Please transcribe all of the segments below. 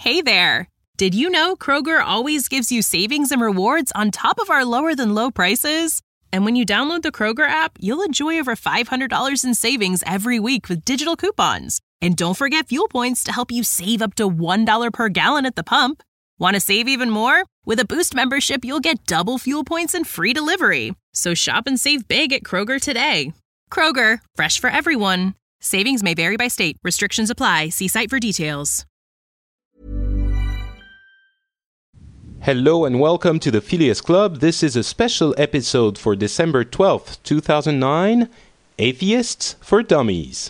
Hey there! Did you know Kroger always gives you savings and rewards on top of our lower-than-low prices? And when you download the Kroger app, you'll enjoy over $500 in savings every week with digital coupons. And don't forget fuel points to help you save up to $1 per gallon at the pump. Want to save even more? With a Boost membership, you'll get double fuel points and free delivery. So shop and save big at Kroger today. Kroger, fresh for everyone. Savings may vary by state. Restrictions apply. See site for details. Hello and welcome to the Phileas Club. This is a special episode for December 12th, 2009, Atheists for Dummies.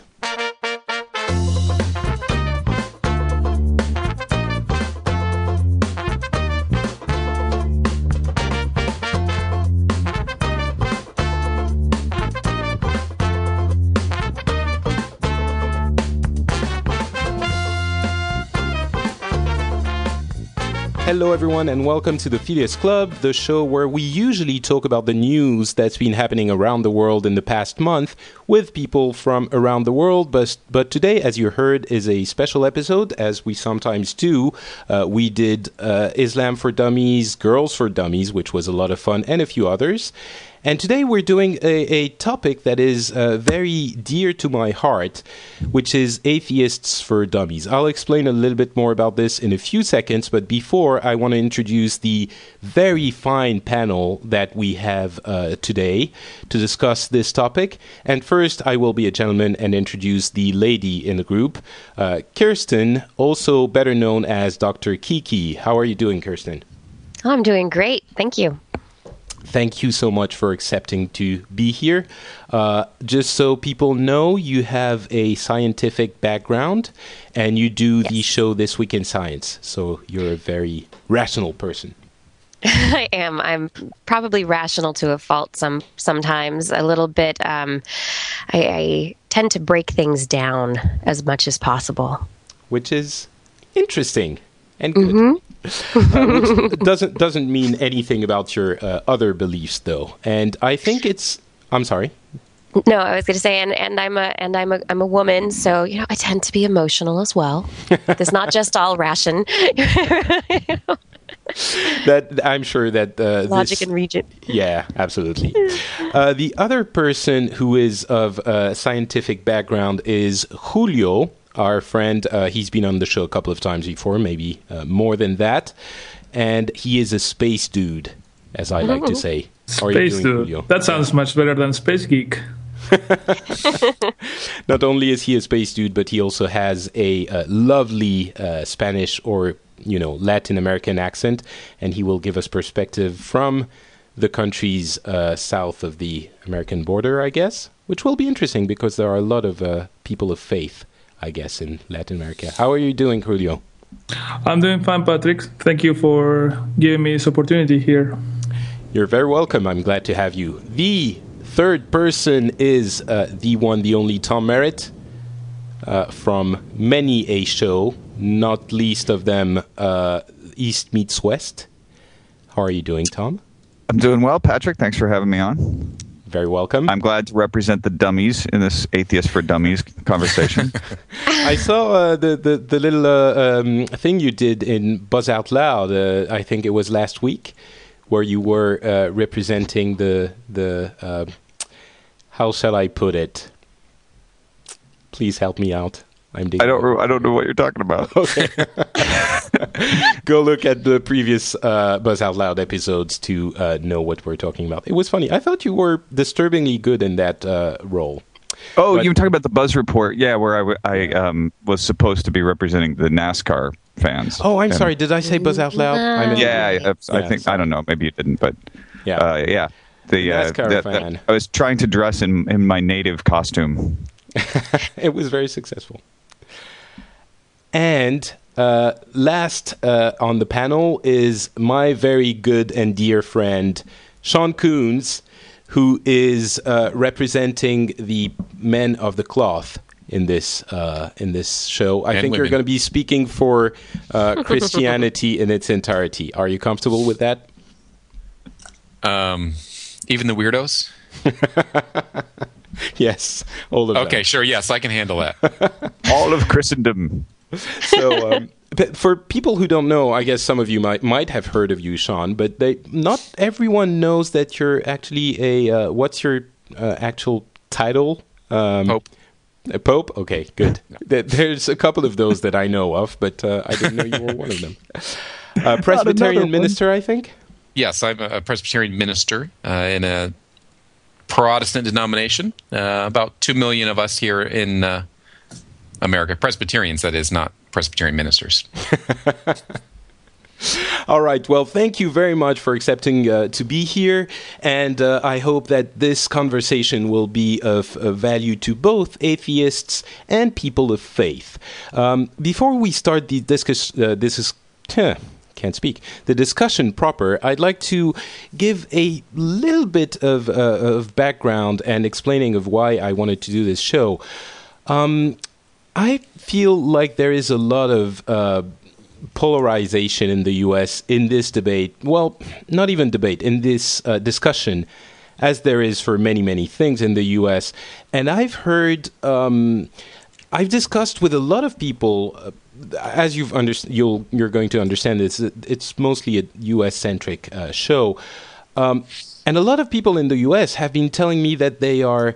Hello everyone and welcome to the Phileas Club, the show where we usually talk about the news that's been happening around the world in the past month with people from around the world. But today, as you heard, is a special episode, as we sometimes do. We did Islam for Dummies, Girls for Dummies, which was a lot of fun, and a few others. And today we're doing a topic that is very dear to my heart, which is Atheists for Dummies. I'll explain a little bit more about this in a few seconds, but before I want to introduce the very fine panel that we have today to discuss this topic. And first, I will be a gentleman and introduce the lady in the group, Kirsten, also better known as Dr. Kiki. How are you doing, Kirsten? I'm doing great. Thank you. Thank you so much for accepting to be here. Just so people know, you have a scientific background and you do the show This Week in Science. So you're a very rational person. I am. I'm probably rational to a fault sometimes. A little bit. I tend to break things down as much as possible. Which is interesting and good. Mm-hmm. Which doesn't mean anything about your other beliefs, though. And I think I'm sorry. No, I was going to say, and I'm a woman, so I tend to be emotional as well. It's not just all ration. That I'm sure that logic and reason. Yeah, absolutely. The other person who is of scientific background is Julio. Our friend, he's been on the show a couple of times before, maybe more than that. And he is a space dude, as I like to say. Space dude. Julio? That sounds much better than space geek. Not only is he a space dude, but he also has a lovely Spanish or, Latin American accent. And he will give us perspective from the countries south of the American border, I guess. Which will be interesting because there are a lot of people of faith, I guess, in Latin America. How are you doing, Julio? I'm doing fine, Patrick. Thank you for giving me this opportunity here. You're very welcome. I'm glad to have you. The third person is the one, the only Tom Merritt from many a show, not least of them East Meets West. How are you doing, Tom? I'm doing well, Patrick. Thanks for having me on. Very welcome. I'm glad to represent the dummies in this Atheist for Dummies conversation. I saw the little thing you did in Buzz Out Loud. I think it was last week, where you were representing the how shall I put it? Please help me out. I don't know what you're talking about. Okay. Go look at the previous Buzz Out Loud episodes to know what we're talking about. It was funny. I thought you were disturbingly good in that role. Oh, you were talking about the Buzz Report, where I was supposed to be representing the NASCAR fans. Oh, I'm sorry. Did I say Buzz Out Loud? I think I don't know. Maybe you didn't, but yeah. The NASCAR fan. I was trying to dress in my native costume. It was very successful. And last on the panel is my very good and dear friend, Sean Coons, who is representing the men of the cloth in this show. I think you're going to be speaking for Christianity in its entirety. Are you comfortable with that? Even the weirdos? Yes, all of them. Okay, sure. Yes, I can handle that. All of Christendom. For people who don't know, I guess some of you might have heard of you, Sean, but not everyone knows that you're actually what's your actual title? Pope. A Pope? Okay, good. No. There's a couple of those that I know of, but I didn't know you were one of them. Presbyterian minister, I think? Yes, I'm a Presbyterian minister in a Protestant denomination. About 2 million of us here in America. Presbyterians, that is, not Presbyterian ministers. All right. Well, thank you very much for accepting to be here. And I hope that this conversation will be of value to both atheists and people of faith. Before we start the discussion proper, I'd like to give a little bit of background and explaining of why I wanted to do this show. I feel like there is a lot of polarization in the U.S. in this debate. Well, not even debate, in this discussion, as there is for many, many things in the U.S. And I've heard, I've discussed with a lot of people, as you're going to understand this, it's mostly a U.S.-centric show. And a lot of people in the U.S. have been telling me that they are,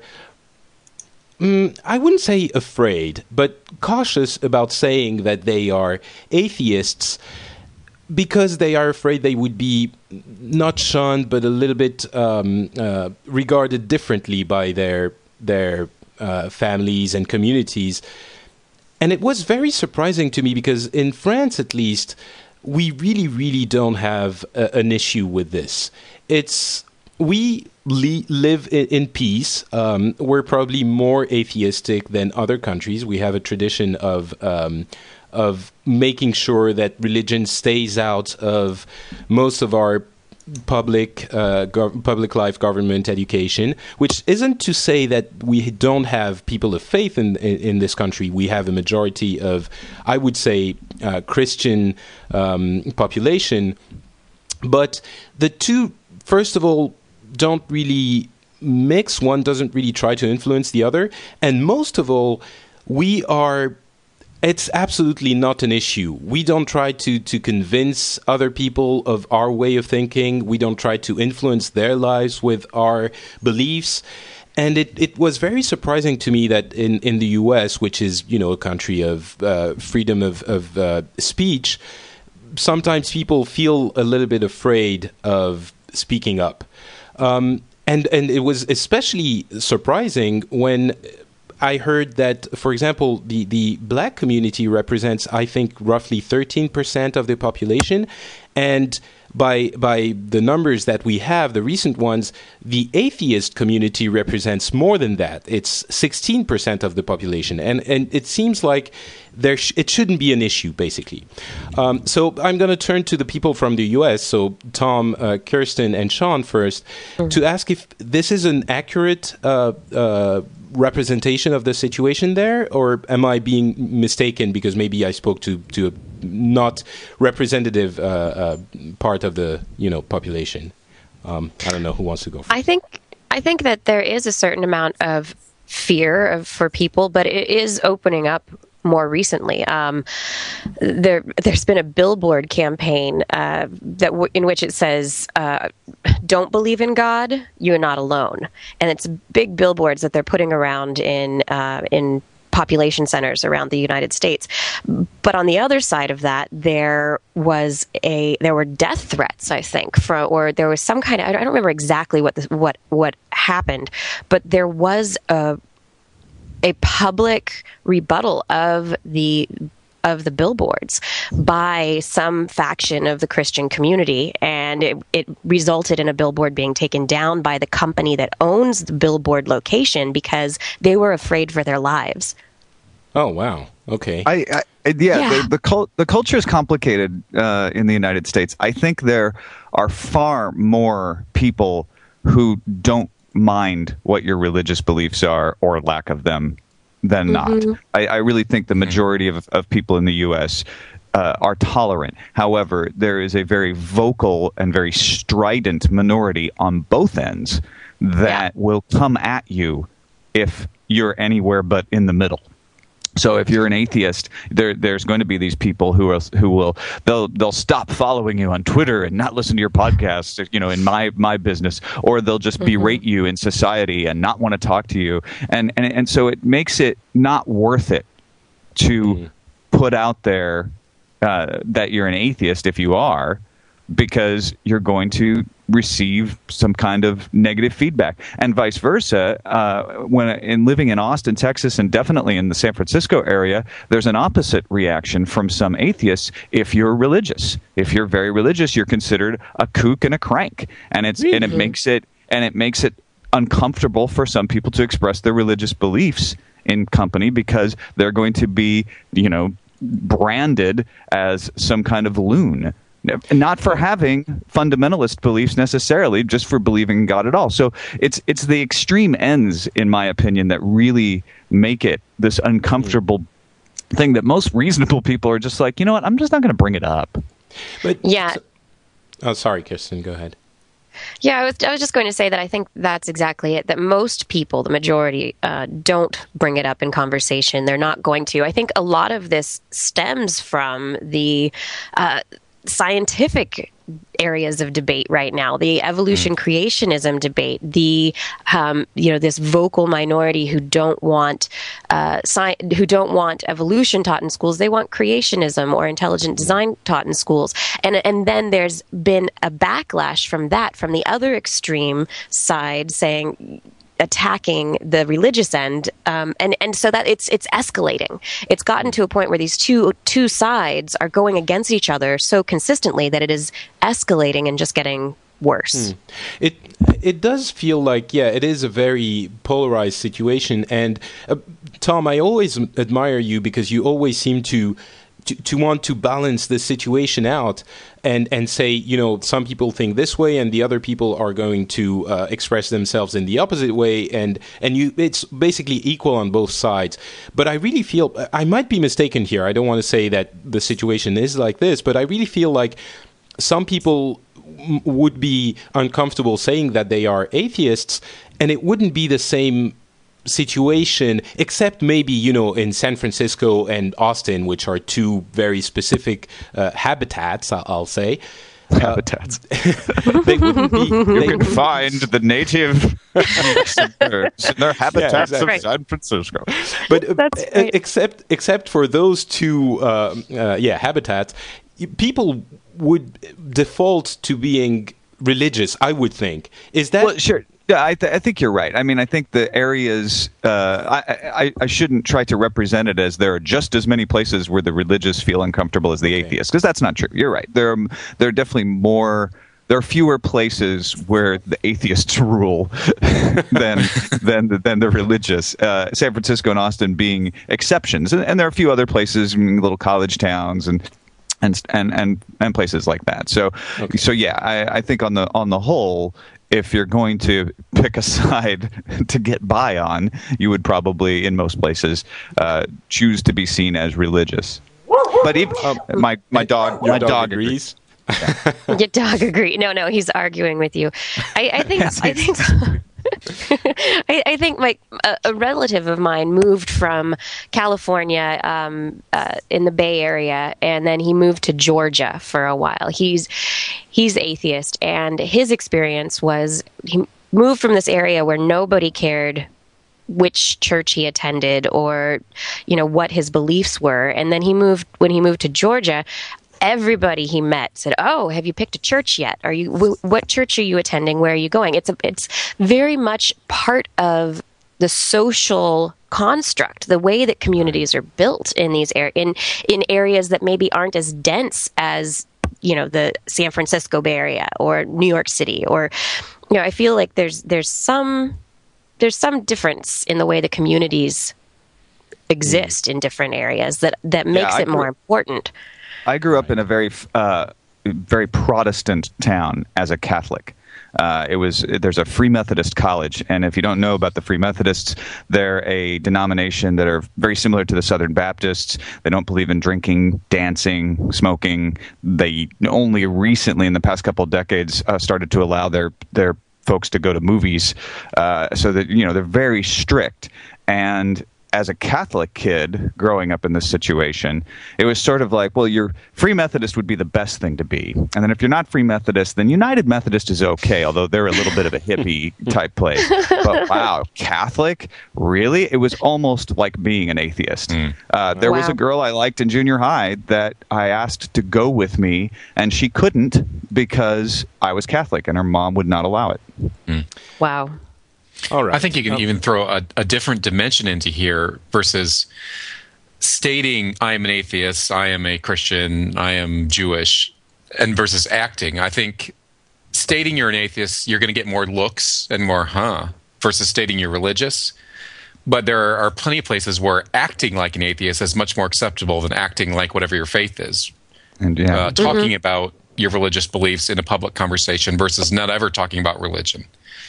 I wouldn't say afraid, but cautious about saying that they are atheists because they are afraid they would be not shunned, but a little bit regarded differently by their families and communities. And it was very surprising to me because in France, at least, we really, really don't have an issue with this. We live in peace. We're probably more atheistic than other countries. We have a tradition of making sure that religion stays out of most of our public life, government, education, which isn't to say that we don't have people of faith in this country. We have a majority of, I would say, Christian population. But the two, first of all, don't really mix. One doesn't really try to influence the other. And most of all, it's absolutely not an issue. We don't try to convince other people of our way of thinking. We don't try to influence their lives with our beliefs. And it was very surprising to me that in the U.S., which is, a country of freedom of speech, sometimes people feel a little bit afraid of speaking up. And it was especially surprising when I heard that, for example, the black community represents, I think, roughly 13% of the population. And by the numbers that we have, the recent ones, the atheist community represents more than that. It's 16% of the population. And it seems like it shouldn't be an issue, basically. So I'm going to turn to the people from the U.S., so Tom, Kirsten, and Sean first, to ask if this is an accurate representation of the situation there, or am I being mistaken because maybe I spoke to a not representative part of the population? I don't know who wants to go first. I think that there is a certain amount of fear for people, but it is opening up more recently. There's been a billboard campaign in which it says, "Don't believe in God, you're not alone," and it's big billboards that they're putting around in population centers around the United States. But on the other side of that, there were death threats, I think, or there was some kind of, I don't remember exactly what happened, but there was a public rebuttal of the billboards by some faction of the Christian community, and it resulted in a billboard being taken down by the company that owns the billboard location because they were afraid for their lives. Oh, wow. Okay. The culture is complicated in the United States. I think there are far more people who don't mind what your religious beliefs are or lack of them than not. I really think the majority of people in the U.S. Are tolerant. However, there is a very vocal and very strident minority on both ends that will come at you if you're anywhere but in the middle. So if you're an atheist, there's going to be these people who will they'll stop following you on Twitter and not listen to your podcast, in my business, or they'll just berate you in society and not want to talk to you, and so it makes it not worth it to put out there that you're an atheist if you are, because you're going to receive some kind of negative feedback, and vice versa. When in living in Austin, Texas, and definitely in the San Francisco area, there's an opposite reaction from some atheists. If you're religious, if you're very religious, you're considered a kook and a crank, and it makes it uncomfortable for some people to express their religious beliefs in company, because they're going to be, branded as some kind of loon. Not for having fundamentalist beliefs necessarily, just for believing in God at all. So it's the extreme ends, in my opinion, that really make it this uncomfortable thing that most reasonable people are just like, you know what, I'm just not going to bring it up. But yeah. Sorry, Kirsten, go ahead. Yeah, I was just going to say that I think that's exactly it, that most people, the majority, don't bring it up in conversation. They're not going to. I think a lot of this stems from the scientific areas of debate right now, the evolution creationism debate, the this vocal minority who don't want evolution taught in schools. They want creationism or intelligent design taught in schools, and then there's been a backlash from that, from the other extreme side, attacking the religious end, and so that it's escalating. It's gotten to a point where these two sides are going against each other so consistently that it is escalating and just getting worse. It does feel like, it is a very polarized situation. And Tom, I always admire you because you always seem to want to balance the situation out and say, some people think this way and the other people are going to express themselves in the opposite way, and it's basically equal on both sides. But I really feel, I might be mistaken here, I don't want to say that the situation is like this, but I really feel like some people would be uncomfortable saying that they are atheists, and it wouldn't be the same situation, except maybe, in San Francisco and Austin, which are two very specific habitats, I'll say. Habitats. They wouldn't be. You can find the native in their habitats of San Francisco. But except for those two habitats, people would default to being religious, I would think. Is that... Well, sure. Yeah, I think you're right. I mean, I think the areas, I shouldn't try to represent it as there are just as many places where the religious feel uncomfortable as the atheists, because that's not true. You're right. There are definitely more. There are fewer places where the atheists rule than the religious. San Francisco and Austin being exceptions, and there are a few other places, little college towns and places like that. So yeah, I think on the whole, if you're going to pick a side to get by on, you would probably, in most places, choose to be seen as religious. But even, my dog agrees. Your dog agrees. No, he's arguing with you. I think I think like a relative of mine moved from California in the Bay Area, and then he moved to Georgia for a while. He's atheist, and his experience was he moved from this area where nobody cared which church he attended or what his beliefs were, and then when he moved to Georgia, everybody he met said, "Oh, have you picked a church yet? What church are you attending? Where are you going?" It's very much part of the social construct, the way that communities are built in these in areas that maybe aren't as dense as the San Francisco Bay Area or New York City, or I feel like there's some difference in the way the communities exist in different areas that makes it more important. I grew up in a very Protestant town as a Catholic. There's a Free Methodist college, and if you don't know about the Free Methodists, they're a denomination that are very similar to the Southern Baptists. They don't believe in drinking, dancing, smoking. They only recently, in the past couple of decades, started to allow their folks to go to movies, so that they're very strict. And as a Catholic kid growing up in this situation, it was sort of like, well, you're Free Methodist would be the best thing to be. And then if you're not Free Methodist, then United Methodist is okay, although they're a little bit of a hippie type place. But wow, Catholic? Really? It was almost like being an atheist. There was a girl I liked in junior high that I asked to go with me, and she couldn't because I was Catholic, and her mom would not allow it. Wow. All right. I think you can even throw a different dimension into here versus stating I am an atheist, I am a Christian, I am Jewish, and versus acting. I think stating you're an atheist, you're going to get more looks and more versus stating you're religious. But there are plenty of places where acting like an atheist is much more acceptable than acting like whatever your faith is. And talking about your religious beliefs in a public conversation versus not ever talking about religion.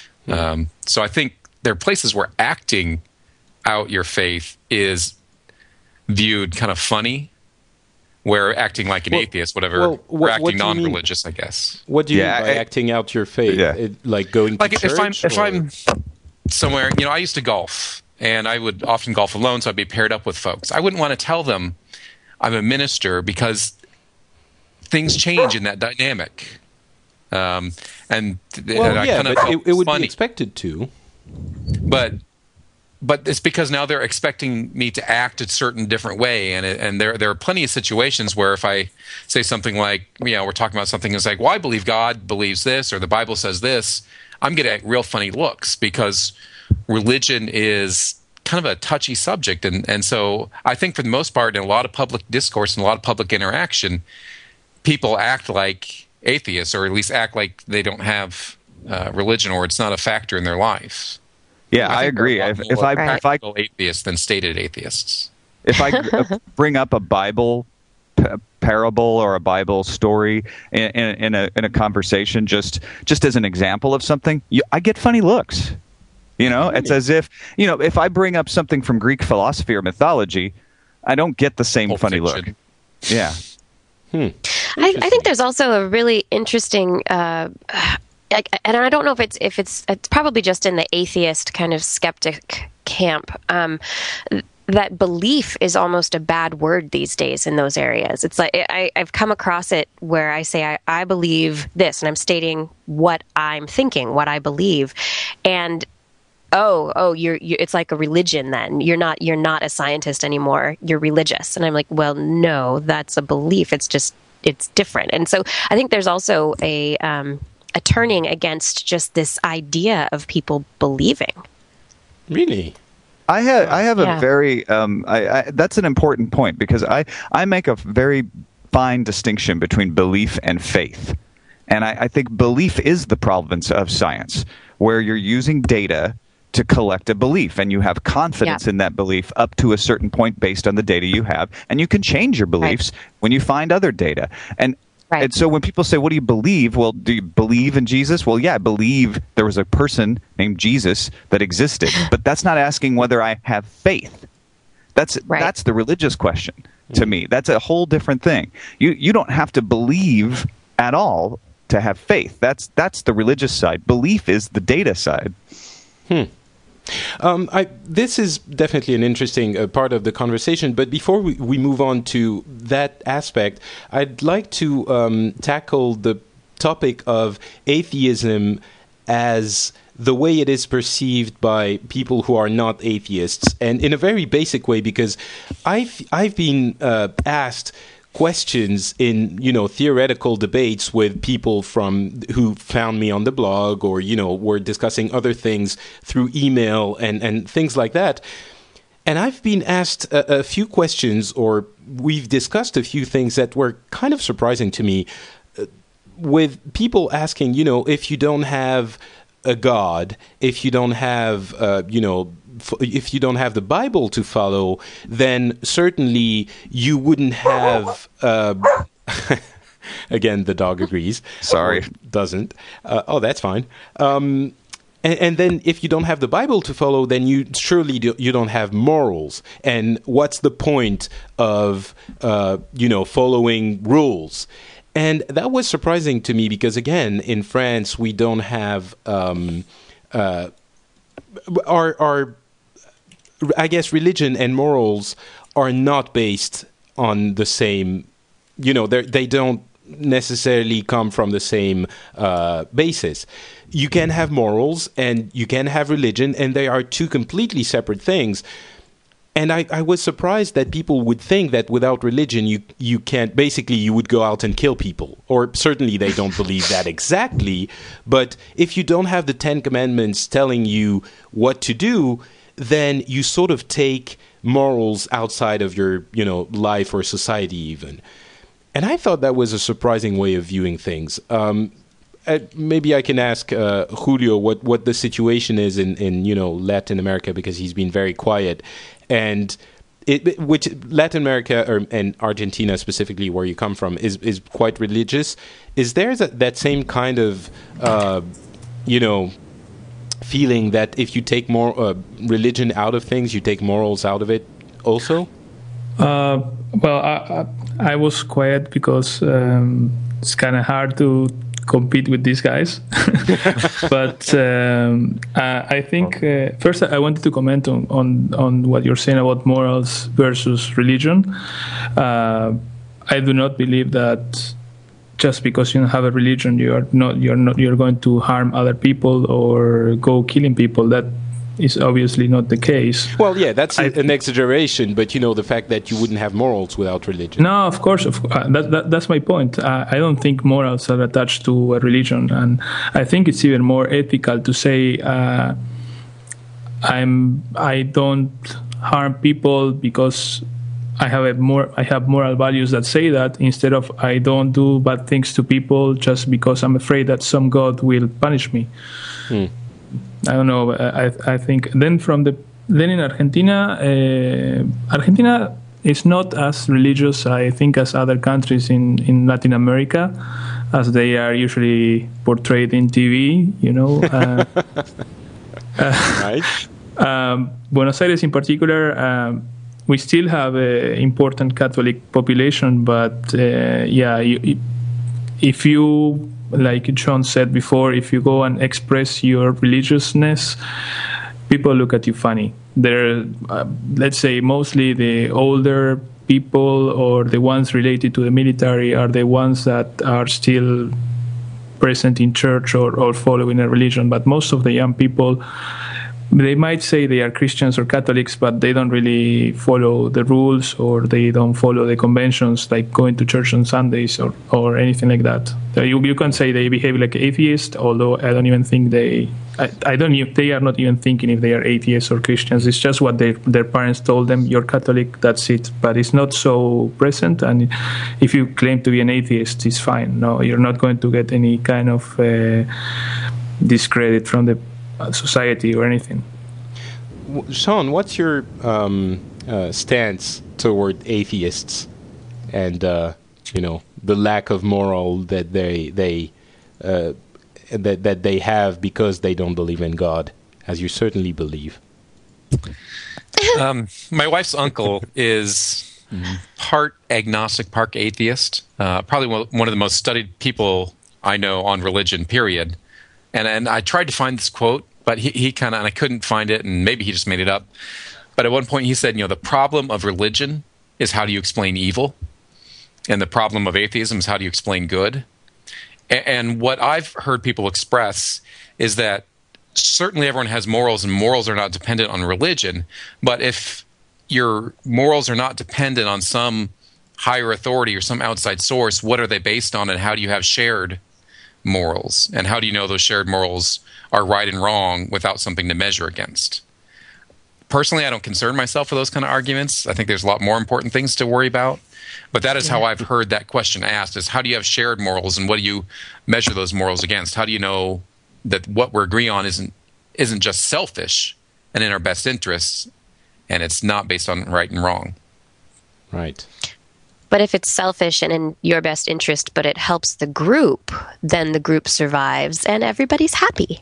So I think there are places where acting out your faith is viewed kind of funny, where acting like an atheist, whatever, or acting non-religious, I guess. What do you mean by acting out your faith? Like going to church? If I'm somewhere, I used to golf, and I would often golf alone, so I'd be paired up with folks. I wouldn't want to tell them I'm a minister because things change in that dynamic. It would be expected to. But it's because now they're expecting me to act a certain different way, and there are plenty of situations where if I say something like, we're talking about something that's like, well, I believe God believes this, or the Bible says this, I'm getting real funny looks because religion is kind of a touchy subject, and so I think for the most part, in a lot of public discourse and a lot of public interaction, people act like atheists, or at least act like they don't have religion, or it's not a factor in their lives. Yeah, I agree. If I atheists than stated atheists. If I bring up a Bible parable or a Bible story in a conversation, just as an example of something, I get funny looks. It's as if if I bring up something from Greek philosophy or mythology, I don't get the same funny look. Yeah. I think there's also a really interesting, and I don't know if it's probably just in the atheist kind of skeptic camp. That belief is almost a bad word these days in those areas. It's like I've come across it where I say I believe this, and I'm stating what I'm thinking, what I believe, and you're it's like a religion. Then you're not a scientist anymore. You're religious, and I'm like, well, no, that's a belief. It's different, and so I think there's also a turning against just this idea of people believing. Really. I have a very that's an important point, because I make a very fine distinction between belief and faith, and I think belief is the province of science, where you're using data to collect a belief, and you have confidence in that belief up to a certain point based on the data you have, and you can change your beliefs when you find other data. And so when people say, what do you believe? Well, do you believe in Jesus? Well, yeah, I believe there was a person named Jesus that existed, but that's not asking whether I have faith. That's the religious question to me. That's a whole different thing. You don't have to believe at all to have faith. That's the religious side. Belief is the data side. This is definitely an interesting part of the conversation, but before we move on to that aspect, I'd like to tackle the topic of atheism as the way it is perceived by people who are not atheists, and in a very basic way, because I've been asked questions in theoretical debates with people who found me on the blog, or were discussing other things through email and things like that. And I've been asked a few questions, or we've discussed a few things that were kind of surprising to me, with people asking, if you don't have a God, if you don't have if you don't have the Bible to follow, then certainly you wouldn't have. Again, the dog agrees. Sorry, doesn't. That's fine. And then, if you don't have the Bible to follow, then you don't have morals. And what's the point of following rules? And that was surprising to me, because again, in France, we don't have our I guess religion and morals are not based on the same, they don't necessarily come from the same basis. You can have morals and you can have religion, and they are two completely separate things. And I was surprised that people would think that without religion, you can't, basically you would go out and kill people. Or certainly they don't believe that exactly. But if you don't have the Ten Commandments telling you what to do, then you sort of take morals outside of your, life or society even. And I thought that was a surprising way of viewing things. Maybe I can ask Julio what the situation is in Latin America, because he's been very quiet. And which Latin America and Argentina specifically, where you come from, is quite religious. Is there that same kind of feeling that if you take more religion out of things, you take morals out of it also? Well, I was quiet because it's kind of hard to compete with these guys. But I think first I wanted to comment on what you're saying about morals versus religion. I do not believe that just because you don't have a religion, you're going to harm other people or go killing people. That is obviously not the case. Well, yeah, that's an exaggeration, but the fact that you wouldn't have morals without religion. No, of course, that's my point. I don't think morals are attached to a religion, and I think it's even more ethical to say I don't harm people because I have moral values that say that, instead of I don't do bad things to people just because I'm afraid that some God will punish me. I don't know. I think then in Argentina, Argentina is not as religious, I think, as other countries in Latin America, as they are usually portrayed in TV. Right. Buenos Aires, in particular, we still have an important Catholic population, but if you, like John said before, if you go and express your religiousness, people look at you funny. They're, let's say, mostly the older people or the ones related to the military are the ones that are still present in church or following a religion. But most of the young people, they might say they are Christians or Catholics, but they don't really follow the rules, or they don't follow the conventions, like going to church on Sundays or anything like that. So you can say they behave like atheists, although I don't even think they are not even thinking if they are atheists or Christians. It's just what their parents told them. You're Catholic, that's it. But it's not so present. And if you claim to be an atheist, it's fine. No, you're not going to get any kind of discredit from the society or anything. Sean, what's your stance toward atheists and the lack of moral that they have because they don't believe in God, as you certainly believe? My wife's uncle is part agnostic, part atheist. Probably one of the most studied people I know on religion, period. And I tried to find this quote, but he kind of, and I couldn't find it, and maybe he just made it up. But at one point he said, the problem of religion is how do you explain evil? And the problem of atheism is how do you explain good? And what I've heard people express is that certainly everyone has morals, and morals are not dependent on religion. But if your morals are not dependent on some higher authority or some outside source, what are they based on, and how do you have shared morals? And how do you know those shared morals are right and wrong without something to measure against? Personally, I don't concern myself with those kind of arguments. I think there's a lot more important things to worry about. But that is how I've heard that question asked, is how do you have shared morals, and what do you measure those morals against? How do you know that what we're agreeing on isn't just selfish and in our best interests, and it's not based on right and wrong? Right. But if it's selfish and in your best interest, but it helps the group, then the group survives and everybody's happy.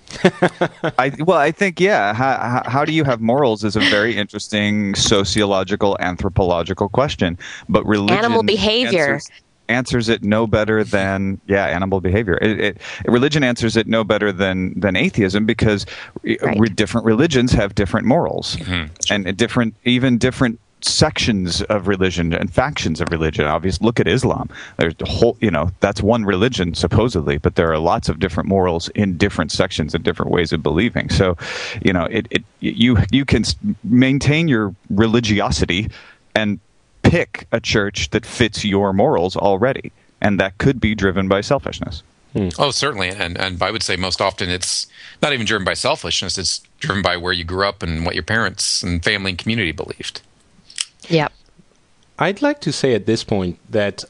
I think, how do you have morals is a very interesting sociological, anthropological question. But religion animal behavior answers it no better than animal behavior. Religion answers it no better than atheism, because different religions have different morals and different sections of religion and factions of religion. Obviously, look at Islam. There's a whole, that's one religion supposedly, but there are lots of different morals in different sections and different ways of believing. So, you can maintain your religiosity and pick a church that fits your morals already, and that could be driven by selfishness. Oh, certainly, and I would say most often it's not even driven by selfishness. It's driven by where you grew up and what your parents and family and community believed. Yeah. I'd like to say at this point that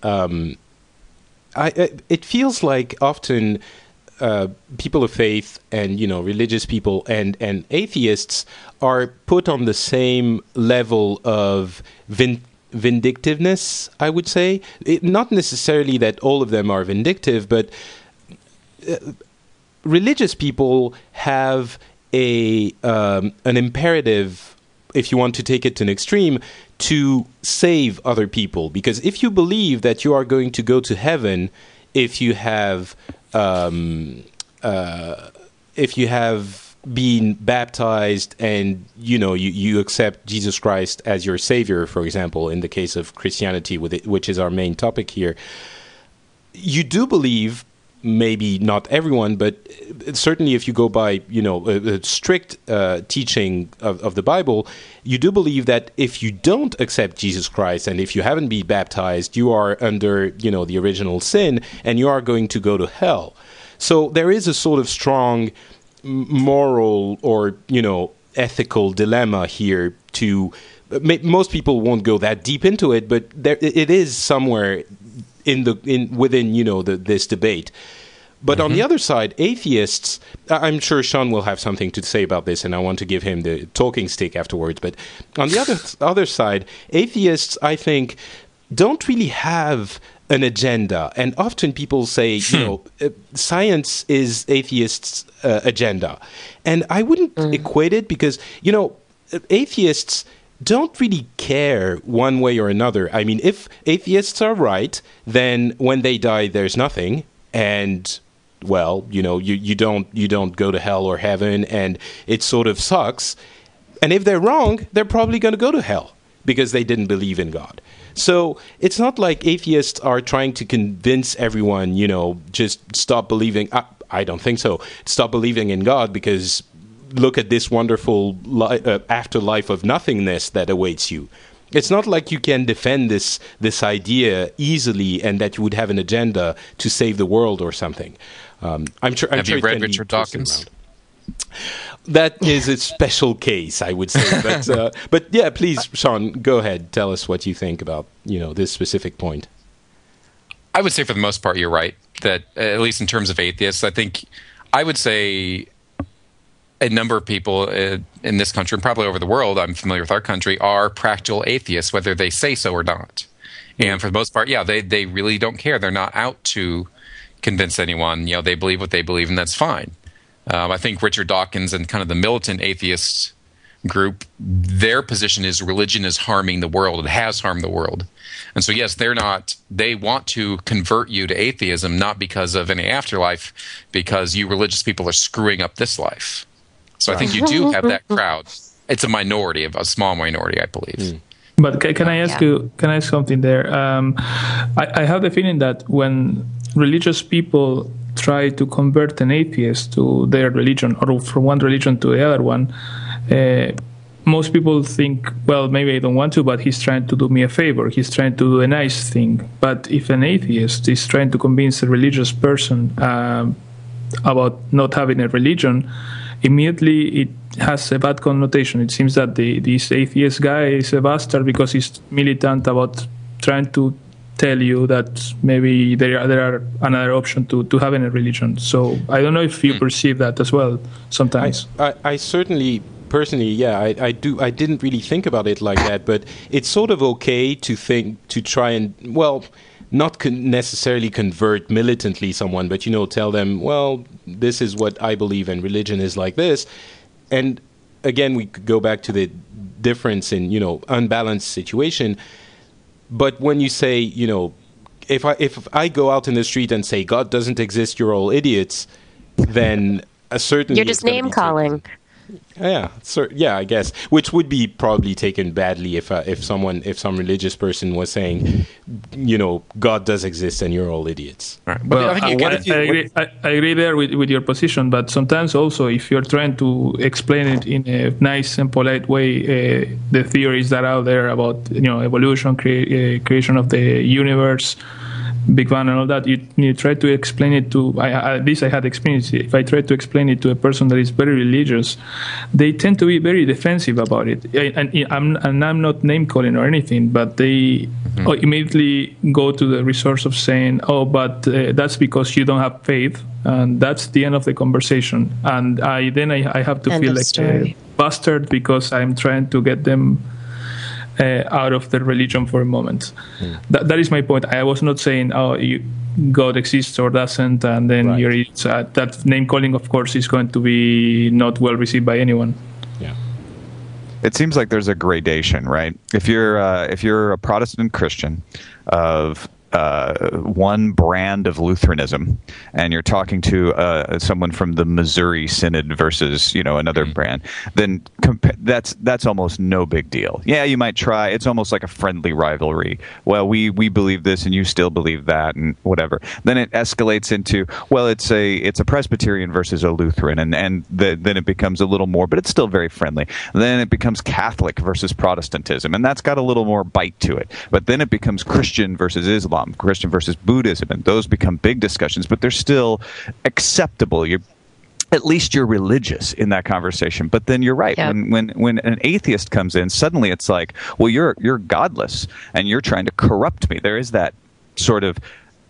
it feels like often people of faith and, religious people and atheists are put on the same level of vindictiveness, I would say. Not necessarily that all of them are vindictive, but religious people have an imperative, if you want to take it to an extreme, to save other people. Because if you believe that you are going to go to heaven if you have been baptized and you accept Jesus Christ as your savior, for example, in the case of Christianity, which is our main topic here, you do believe, maybe not everyone, but certainly if you go by, a strict teaching of the Bible, you do believe that if you don't accept Jesus Christ and if you haven't been baptized, you are under, the original sin and you are going to go to hell. So there is a sort of strong moral or, ethical dilemma here to... Most people won't go that deep into it, but it is somewhere within this debate. But on the other side, atheists, I'm sure Sean will have something to say about this, and I want to give him the talking stick afterwards. But on the other side, atheists, I think, don't really have an agenda. And often people say, science is atheists' agenda. And I wouldn't equate it because, atheists don't really care one way or another. I mean, if atheists are right, then when they die, there's nothing. And... well, you don't go to hell or heaven, and it sort of sucks. And if they're wrong, they're probably going to go to hell because they didn't believe in God. So it's not like atheists are trying to convince everyone, just stop believing. I don't think so. Stop believing in God because look at this wonderful afterlife of nothingness that awaits you. It's not like you can defend this idea easily and that you would have an agenda to save the world or something. I'm sure. Have you read Richard Dawkins? That is a special case, I would say. But yeah, please, Sean, go ahead. Tell us what you think about this specific point. I would say for the most part, you're right. That at least in terms of atheists, I would say a number of people in this country and probably over the world, I'm familiar with our country, are practical atheists, whether they say so or not. And for the most part, they really don't care. They're not out to convince anyone. They believe what they believe, and that's fine. I think Richard Dawkins and kind of the militant atheist group, their position is religion is harming the world. It has harmed the world. And so, yes, they want to convert you to atheism, not because of any afterlife, because you religious people are screwing up this life. So I think you do have that crowd. It's a small minority, I believe. But can I ask you? Can I ask something there? I have the feeling that when religious people try to convert an atheist to their religion, or from one religion to the other one, most people think, well, maybe I don't want to, but he's trying to do me a favor. He's trying to do a nice thing. But if an atheist is trying to convince a religious person about not having a religion, immediately it has a bad connotation. It seems that this atheist guy is a bastard because he's militant about trying to tell you that maybe there are another option to having a religion. So I don't know if you perceive that as well sometimes. I certainly, personally, I do. I didn't really think about it like that, but it's sort of okay to try and, well, not necessarily convert militantly someone, but, tell them, well, this is what I believe in, religion is like this. And again, we could go back to the difference in, unbalanced situation. But when you say, if I go out in the street and say God doesn't exist, you're all idiots, then certainly you're just name calling. Yeah, I guess, which would be probably taken badly if some religious person was saying, God does exist and you're all idiots. Right. Well, I agree there with your position, but sometimes also if you're trying to explain it in a nice and polite way, the theories that are out there about evolution, creation of the universe, Big Bang and all that, you try to explain it to, at least I had experience, if I try to explain it to a person that is very religious, they tend to be very defensive about it. And I'm not name calling or anything, but they immediately go to the resource of saying, but that's because you don't have faith, and that's the end of the conversation. And I have to feel like a bastard because I'm trying to get them out of the religion for a moment. That is my point. I was not saying, God exists or doesn't, and then that name calling, of course, is going to be not well received by anyone. Yeah. It seems like there's a gradation, right? If you're a Protestant Christian of one brand of Lutheranism, and you're talking to someone from the Missouri Synod versus another brand, then that's almost no big deal. Yeah, you might try. It's almost like a friendly rivalry. Well, we believe this, and you still believe that, and whatever. Then it escalates into, well, it's a Presbyterian versus a Lutheran, and then it becomes a little more, but it's still very friendly. Then it becomes Catholic versus Protestantism, and that's got a little more bite to it. But then it becomes Christian versus Islam, Christian versus Buddhism, and those become big discussions, but they're still acceptable. At least you're religious in that conversation. But then you're right. Yep. When an atheist comes in, suddenly it's like, well, you're godless and you're trying to corrupt me. There is that sort of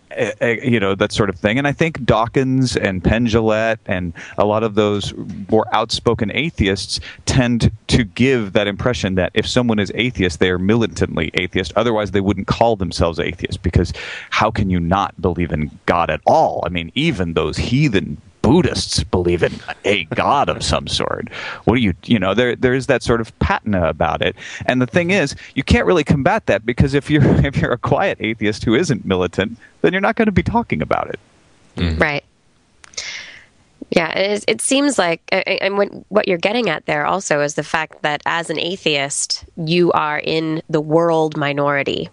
that sort of thing. And I think Dawkins and Penn Jillette and a lot of those more outspoken atheists tend to give that impression that if someone is atheist, they are militantly atheist. Otherwise, they wouldn't call themselves atheists, because how can you not believe in God at all? I mean, even those heathen Buddhists believe in a god of some sort. What do there is that sort of patina about it. And the thing is, you can't really combat that, because if you're a quiet atheist who isn't militant, then you're not going to be talking about it. Mm-hmm. Right. Yeah, it seems like, and what you're getting at there also is the fact that as an atheist, you are in the world minority.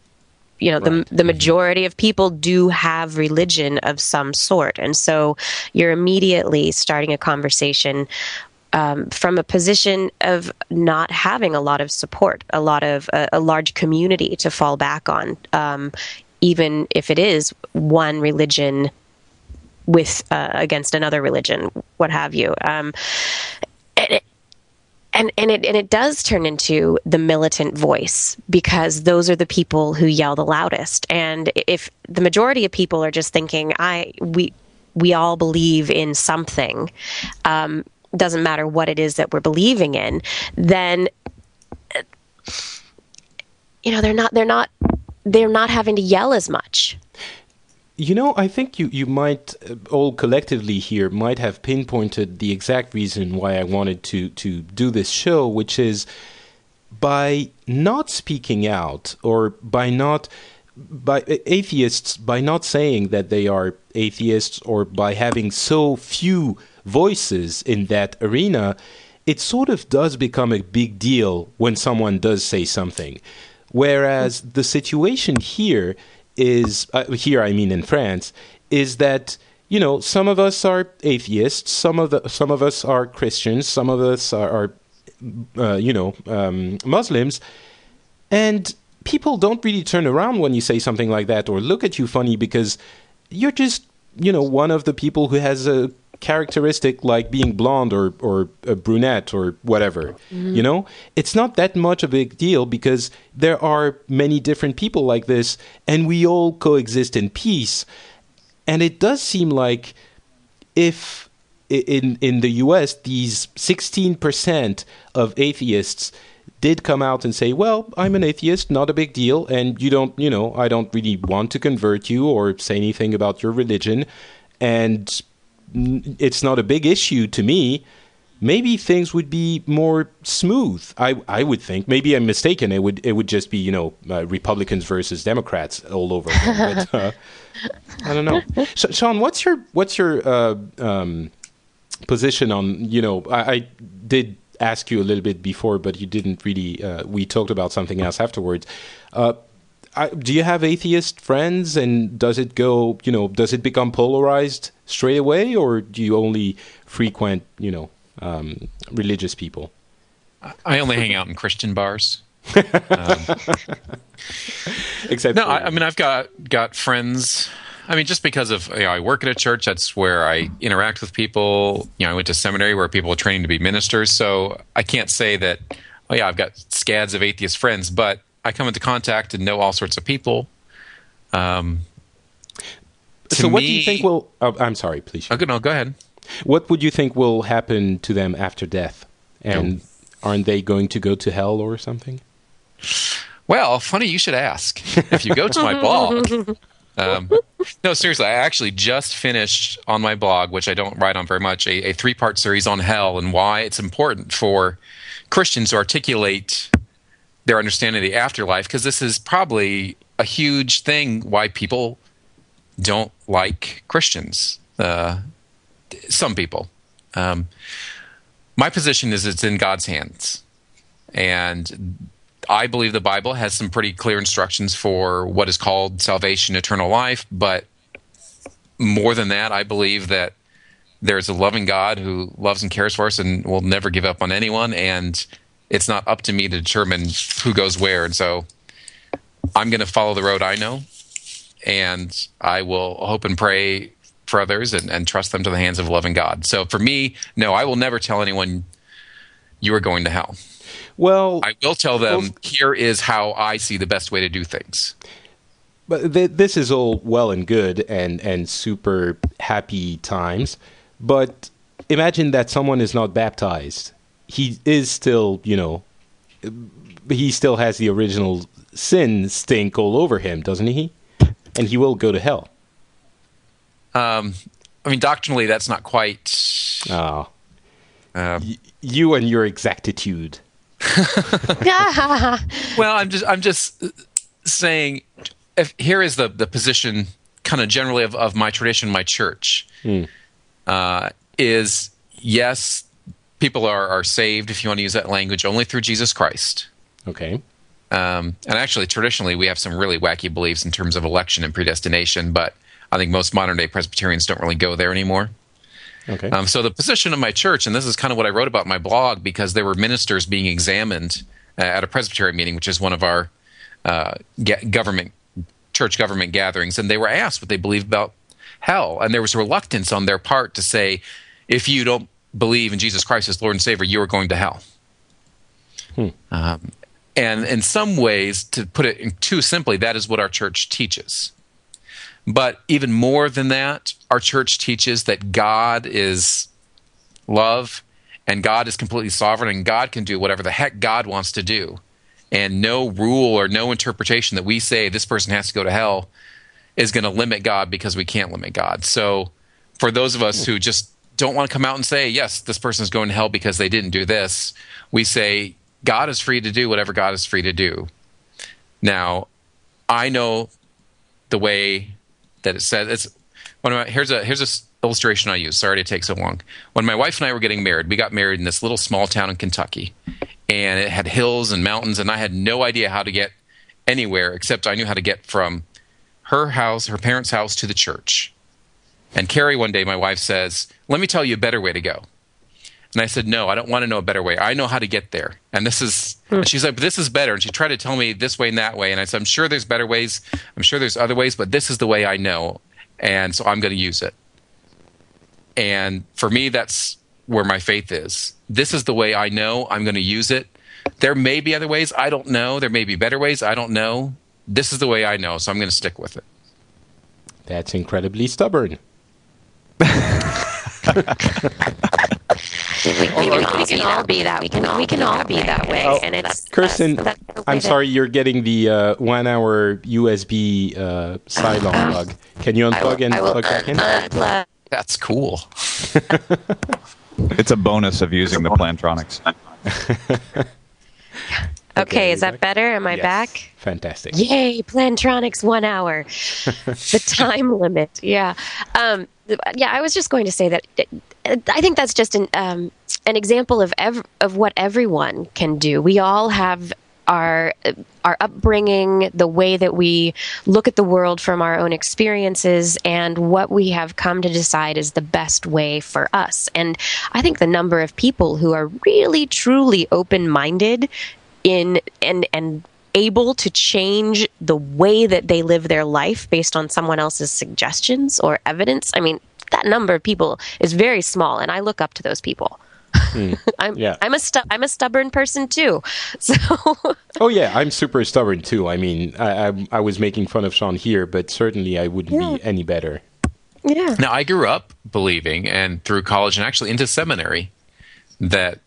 The majority of people do have religion of some sort. And so you're immediately starting a conversation from a position of not having a lot of support, a large community to fall back on, even if it is one religion with against another religion, what have you. And it does turn into the militant voice, because those are the people who yell the loudest. And if the majority of people are just thinking, we all believe in something, doesn't matter what it is that we're believing in, then they're not having to yell as much. I think you might, all collectively here, might have pinpointed the exact reason why I wanted to do this show, which is by not speaking out, or by atheists, by not saying that they are atheists, or by having so few voices in that arena, it sort of does become a big deal when someone does say something. Whereas the situation here is, I mean in France, is that, some of us are atheists, some of us are Christians, some of us are Muslims, and people don't really turn around when you say something like that or look at you funny, because you're just, one of the people who has a characteristic like being blonde or a brunette or whatever. Mm-hmm. It's not that much of a big deal, because there are many different people like this, and we all coexist in peace. And it does seem like if in the US these 16% of atheists did come out and say, well, I'm an atheist, not a big deal, and you don't, I don't really want to convert you or say anything about your religion, and it's not a big issue to me, maybe things would be more smooth. I would think. Maybe I'm mistaken. It would just be Republicans versus Democrats all over. But I don't know. Sean, what's your position on I did ask you a little bit before, but you didn't really. We talked about something else afterwards. Do you have atheist friends, and does it become polarized straight away, or do you only frequent religious people? I only hang out in Christian bars. Except I've got friends. I mean, just because of I work at a church, that's where I interact with people. I went to seminary where people are training to be ministers, so I can't say that. I've got scads of atheist friends, but I come into contact and know all sorts of people. So what do you think will... Oh, I'm sorry, please. Okay, no, go ahead. What would you think will happen to them after death? And aren't they going to go to hell or something? Well, funny you should ask. If you go to my blog... no, seriously, I actually just finished on my blog, which I don't write on very much, a 3-part series on hell and why it's important for Christians to articulate their understanding of the afterlife, because this is probably a huge thing why people don't like Christians. Some people. My position is it's in God's hands. And I believe the Bible has some pretty clear instructions for what is called salvation, eternal life. But more than that, I believe that there's a loving God who loves and cares for us and will never give up on anyone. And it's not up to me to determine who goes where. And so I'm going to follow the road I know. And I will hope and pray for others and trust them to the hands of a loving God. So for me, no, I will never tell anyone you are going to hell. Well, I will tell them, here is how I see the best way to do things. But this is all well and good and super happy times. But imagine that someone is not baptized. He is still, he still has the original sin stink all over him, doesn't he? And he will go to hell. Doctrinally, that's not quite... you and your exactitude. Well, I'm just saying, here is the position kind of generally of my tradition, my church, is yes, people are saved, if you want to use that language, only through Jesus Christ. Okay. And actually, traditionally, we have some really wacky beliefs in terms of election and predestination, but I think most modern-day Presbyterians don't really go there anymore. Okay. So the position of my church, and this is kind of what I wrote about in my blog, because there were ministers being examined at a Presbyterian meeting, which is one of our church government gatherings, and they were asked what they believed about hell. And there was reluctance on their part to say, if you don't believe in Jesus Christ as Lord and Savior, you are going to hell. And in some ways, to put it too simply, that is what our church teaches. But even more than that, our church teaches that God is love and God is completely sovereign and God can do whatever the heck God wants to do. And no rule or no interpretation that we say this person has to go to hell is going to limit God, because we can't limit God. So for those of us who just don't want to come out and say, yes, this person is going to hell because they didn't do this, we say God is free to do whatever God is free to do. Now, I know the way that it says. Here's a illustration I use. Sorry to take so long. When my wife and I were getting married, we got married in this little small town in Kentucky, and it had hills and mountains, and I had no idea how to get anywhere except I knew how to get from her house, her parents' house, to the church. And Carrie, one day, my wife says, "Let me tell you a better way to go." And I said, "No, I don't want to know a better way. I know how to get there." And she's like, "But this is better." And she tried to tell me this way and that way. And I said, "I'm sure there's better ways. I'm sure there's other ways, but this is the way I know. And so I'm going to use it." And for me, that's where my faith is. This is the way I know. I'm going to use it. There may be other ways. I don't know. There may be better ways. I don't know. This is the way I know, so I'm going to stick with it. That's incredibly stubborn. We can all be that. We can all be that way. Oh, and it's Kirsten, I'm sorry, you're getting the 1 hour USB Cylon plug. Can you unplug and plug back in? That's cool. It's a bonus of using the Plantronics. Okay, is that better? Am I back? Fantastic. Yay, Plantronics 1 hour. The time limit. Yeah. I was just going to say that I think that's just an example of what everyone can do. We all have our upbringing, the way that we look at the world from our own experiences, and what we have come to decide is the best way for us. And I think the number of people who are really, truly open-minded and able to change the way that they live their life based on someone else's suggestions or evidence, I mean, that number of people is very small, and I look up to those people. I'm a stubborn person too. So Oh yeah, I'm super stubborn too. I mean, I was making fun of Sean here, but certainly I wouldn't be any better. Yeah. Now, I grew up believing, and through college and actually into seminary, that,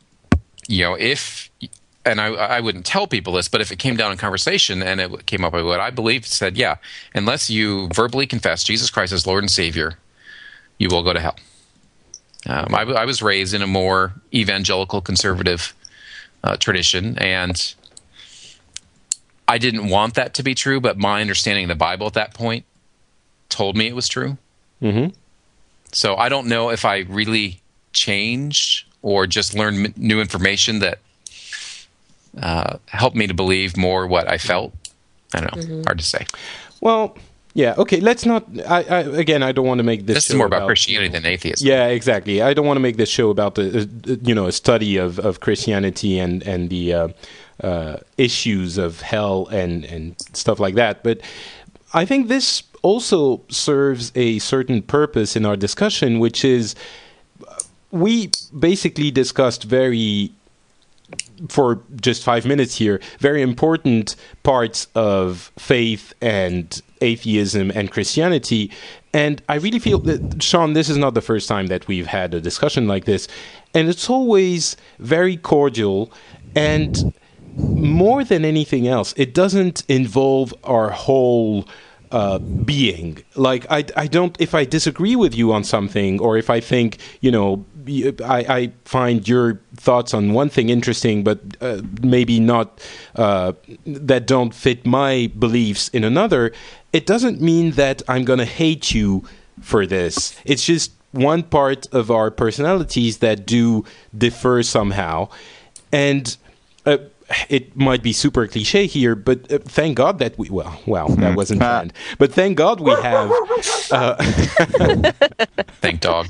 and I wouldn't tell people this, but if it came down in conversation and it came up with what I believed, said, yeah, unless you verbally confess Jesus Christ as Lord and Savior, you will go to hell. I was raised in a more evangelical, conservative tradition, and I didn't want that to be true, but my understanding of the Bible at that point told me it was true. Mm-hmm. So I don't know if I really changed or just learned new information that helped me to believe more what I felt. I don't know. Mm-hmm. Hard to say. Well, yeah, okay, let's not... I don't want to make this show is more about Christianity than atheism. Yeah, exactly. I don't want to make this show about a study of Christianity and the issues of hell and stuff like that. But I think this also serves a certain purpose in our discussion, which is we basically discussed for just 5 minutes here, very important parts of faith and atheism and Christianity. And I really feel that, Sean, this is not the first time that we've had a discussion like this. And it's always very cordial. And more than anything else, it doesn't involve our whole being. Like, I don't, if I disagree with you on something, or if I think, I find your thoughts on one thing interesting, but maybe not, that don't fit my beliefs in another, it doesn't mean that I'm going to hate you for this. It's just one part of our personalities that do differ somehow. And it might be super cliche here, but thank God that we... Well, that wasn't planned. But thank God we have... Thank dog.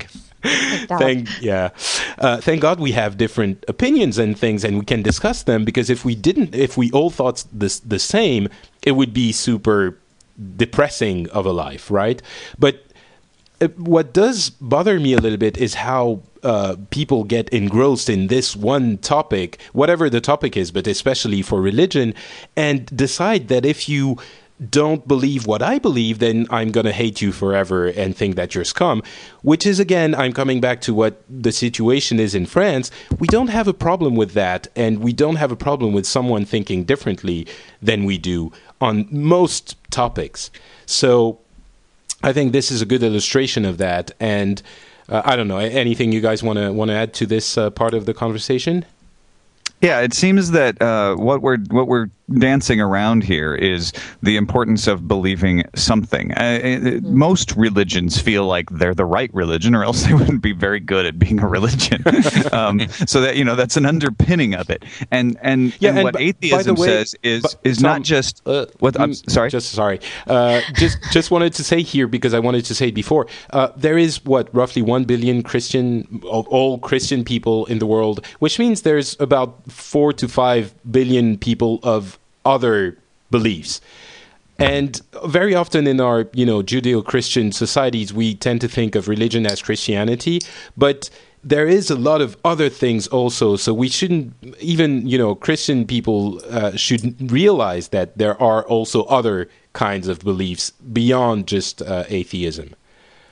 Thank God we have different opinions and things, and we can discuss them, because if we all thought the same, it would be super depressing of a life, right? But what does bother me a little bit is how people get engrossed in this one topic, whatever the topic is, but especially for religion, and decide that if you don't believe what I believe, then I'm going to hate you forever and think that you're scum, which is, again, I'm coming back to what the situation is in France. We don't have a problem with that, and we don't have a problem with someone thinking differently than we do on most topics. So I think this is a good illustration of that. And I don't know, anything you guys want to add to this part of the conversation? Yeah, it seems that what we're dancing around here is the importance of believing something. Most religions feel like they're the right religion, or else they wouldn't be very good at being a religion. So that that's an underpinning of it. And what atheism says is not just what. I'm sorry. Just wanted to say here, because I wanted to say it before. There is roughly 1 billion all Christian people in the world, which means there's about 4 to 5 billion people of other beliefs. And very often in our, Judeo-Christian societies, we tend to think of religion as Christianity, but there is a lot of other things also. So we shouldn't, even, Christian people should realize that there are also other kinds of beliefs beyond just atheism.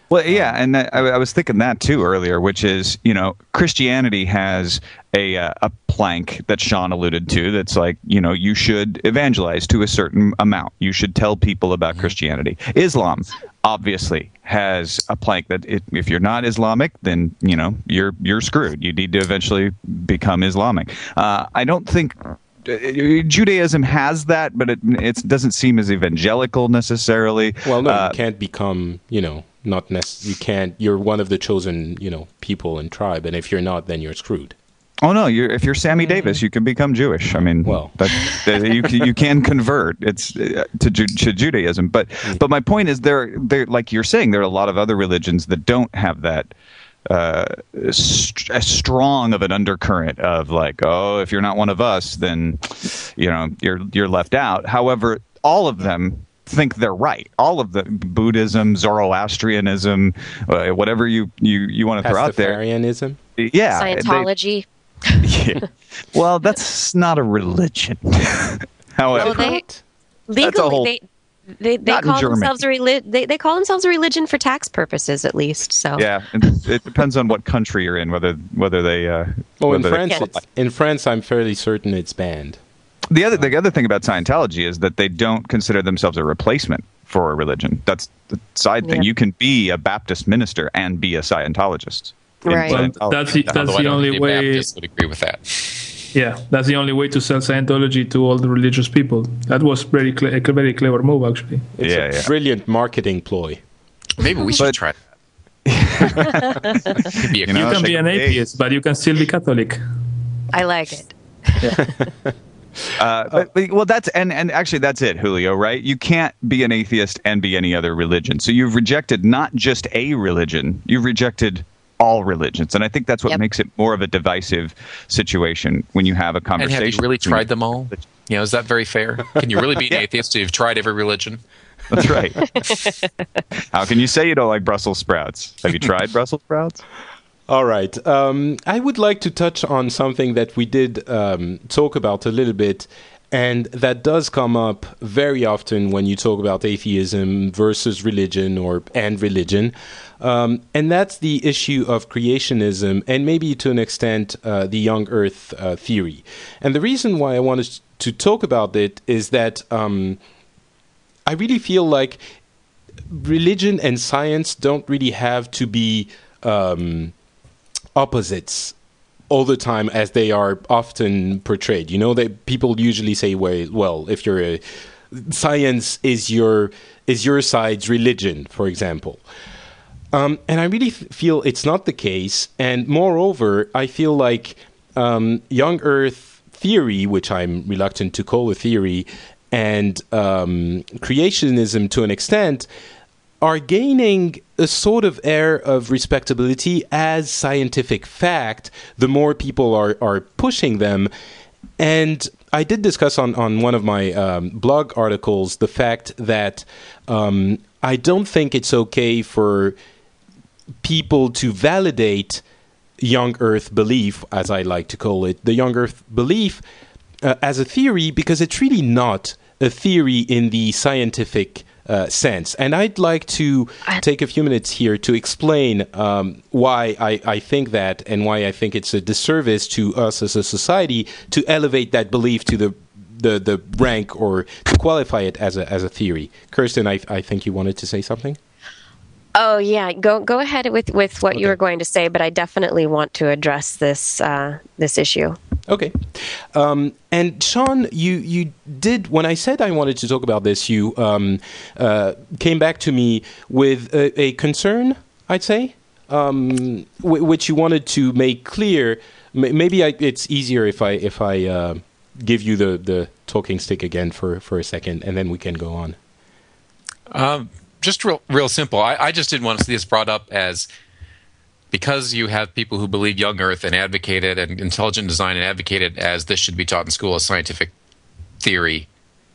Well, yeah, and I was thinking that too earlier, which is, Christianity has a plank that Sean alluded to that's like, you should evangelize to a certain amount. You should tell people about Christianity. Islam obviously has a plank that if you're not Islamic, then, you're screwed. You need to eventually become Islamic. I don't think Judaism has that, but it doesn't seem as evangelical necessarily. Well, no, you can't become, not necessarily. You can't. You're one of the chosen, people and tribe, and if you're not, then you're screwed. Oh no! If you're Sammy Davis, you can become Jewish. I mean, well, you can convert. It's to Judaism, but my point is, there like you're saying, there are a lot of other religions that don't have that. As strong of an undercurrent of like, oh, if you're not one of us, then you're left out. However, all of them think they're right. All of the Buddhism, Zoroastrianism, whatever you want to throw out there. Pastafarianism? Yeah. Scientology. Yeah. Well, that's not a religion. However, well, legally they call themselves they call themselves a religion for tax purposes, at least. So yeah, it depends on what country you're in, whether they. In France, I'm fairly certain it's banned. The other thing about Scientology is that they don't consider themselves a replacement for a religion. That's the side thing. You can be a Baptist minister and be a Scientologist. Right. Well, that's the only way. Baptists would agree with that. Yeah, that's the only way to sell Scientology to all the religious people. That was a very clever move, actually. It's a brilliant marketing ploy. Maybe we should try that. You can be an atheist, but you can still be Catholic. I like it. Well, that's and actually that's it, Julio. Right? You can't be an atheist and be any other religion. So you've rejected not just a religion; you've rejected all religions, and I think that's what makes it more of a divisive situation when you have a conversation. And have you really tried them all? Is that very fair? Can you really be an atheist if you've tried every religion? That's right. How can you say you don't like Brussels sprouts? Have you tried Brussels sprouts? All right. I would like to touch on something that we did talk about a little bit, and that does come up very often when you talk about atheism versus religion and religion. And that's the issue of creationism and maybe to an extent the young earth theory. And the reason why I wanted to talk about it is that I really feel like religion and science don't really have to be opposites all the time as they are often portrayed. People usually say, well, if you're science is your side's religion, for example. And I really feel it's not the case. And moreover, I feel like young earth theory, which I'm reluctant to call a theory, and creationism to an extent are gaining a sort of air of respectability as scientific fact the more people are pushing them. And I did discuss on one of my blog articles the fact that I don't think it's okay for people to validate young earth belief, as I like to call it, the young earth belief as a theory, because it's really not a theory in the scientific sense. And I'd like to take a few minutes here to explain why I think that, and why I think it's a disservice to us as a society to elevate that belief to the rank or to qualify it as a theory. Kirsten, I think you wanted to say something? Oh yeah, go ahead with what you were going to say, but I definitely want to address this issue. Okay. And Sean, you did, when I said I wanted to talk about this, you came back to me with a concern, I'd say, which you wanted to make clear. Maybe it's easier if I give you the talking stick again for a second, and then we can go on. Just real simple. I just didn't want to see this brought up as, because you have people who believe young earth and advocate it, and intelligent design and advocate it as this should be taught in school as scientific theory.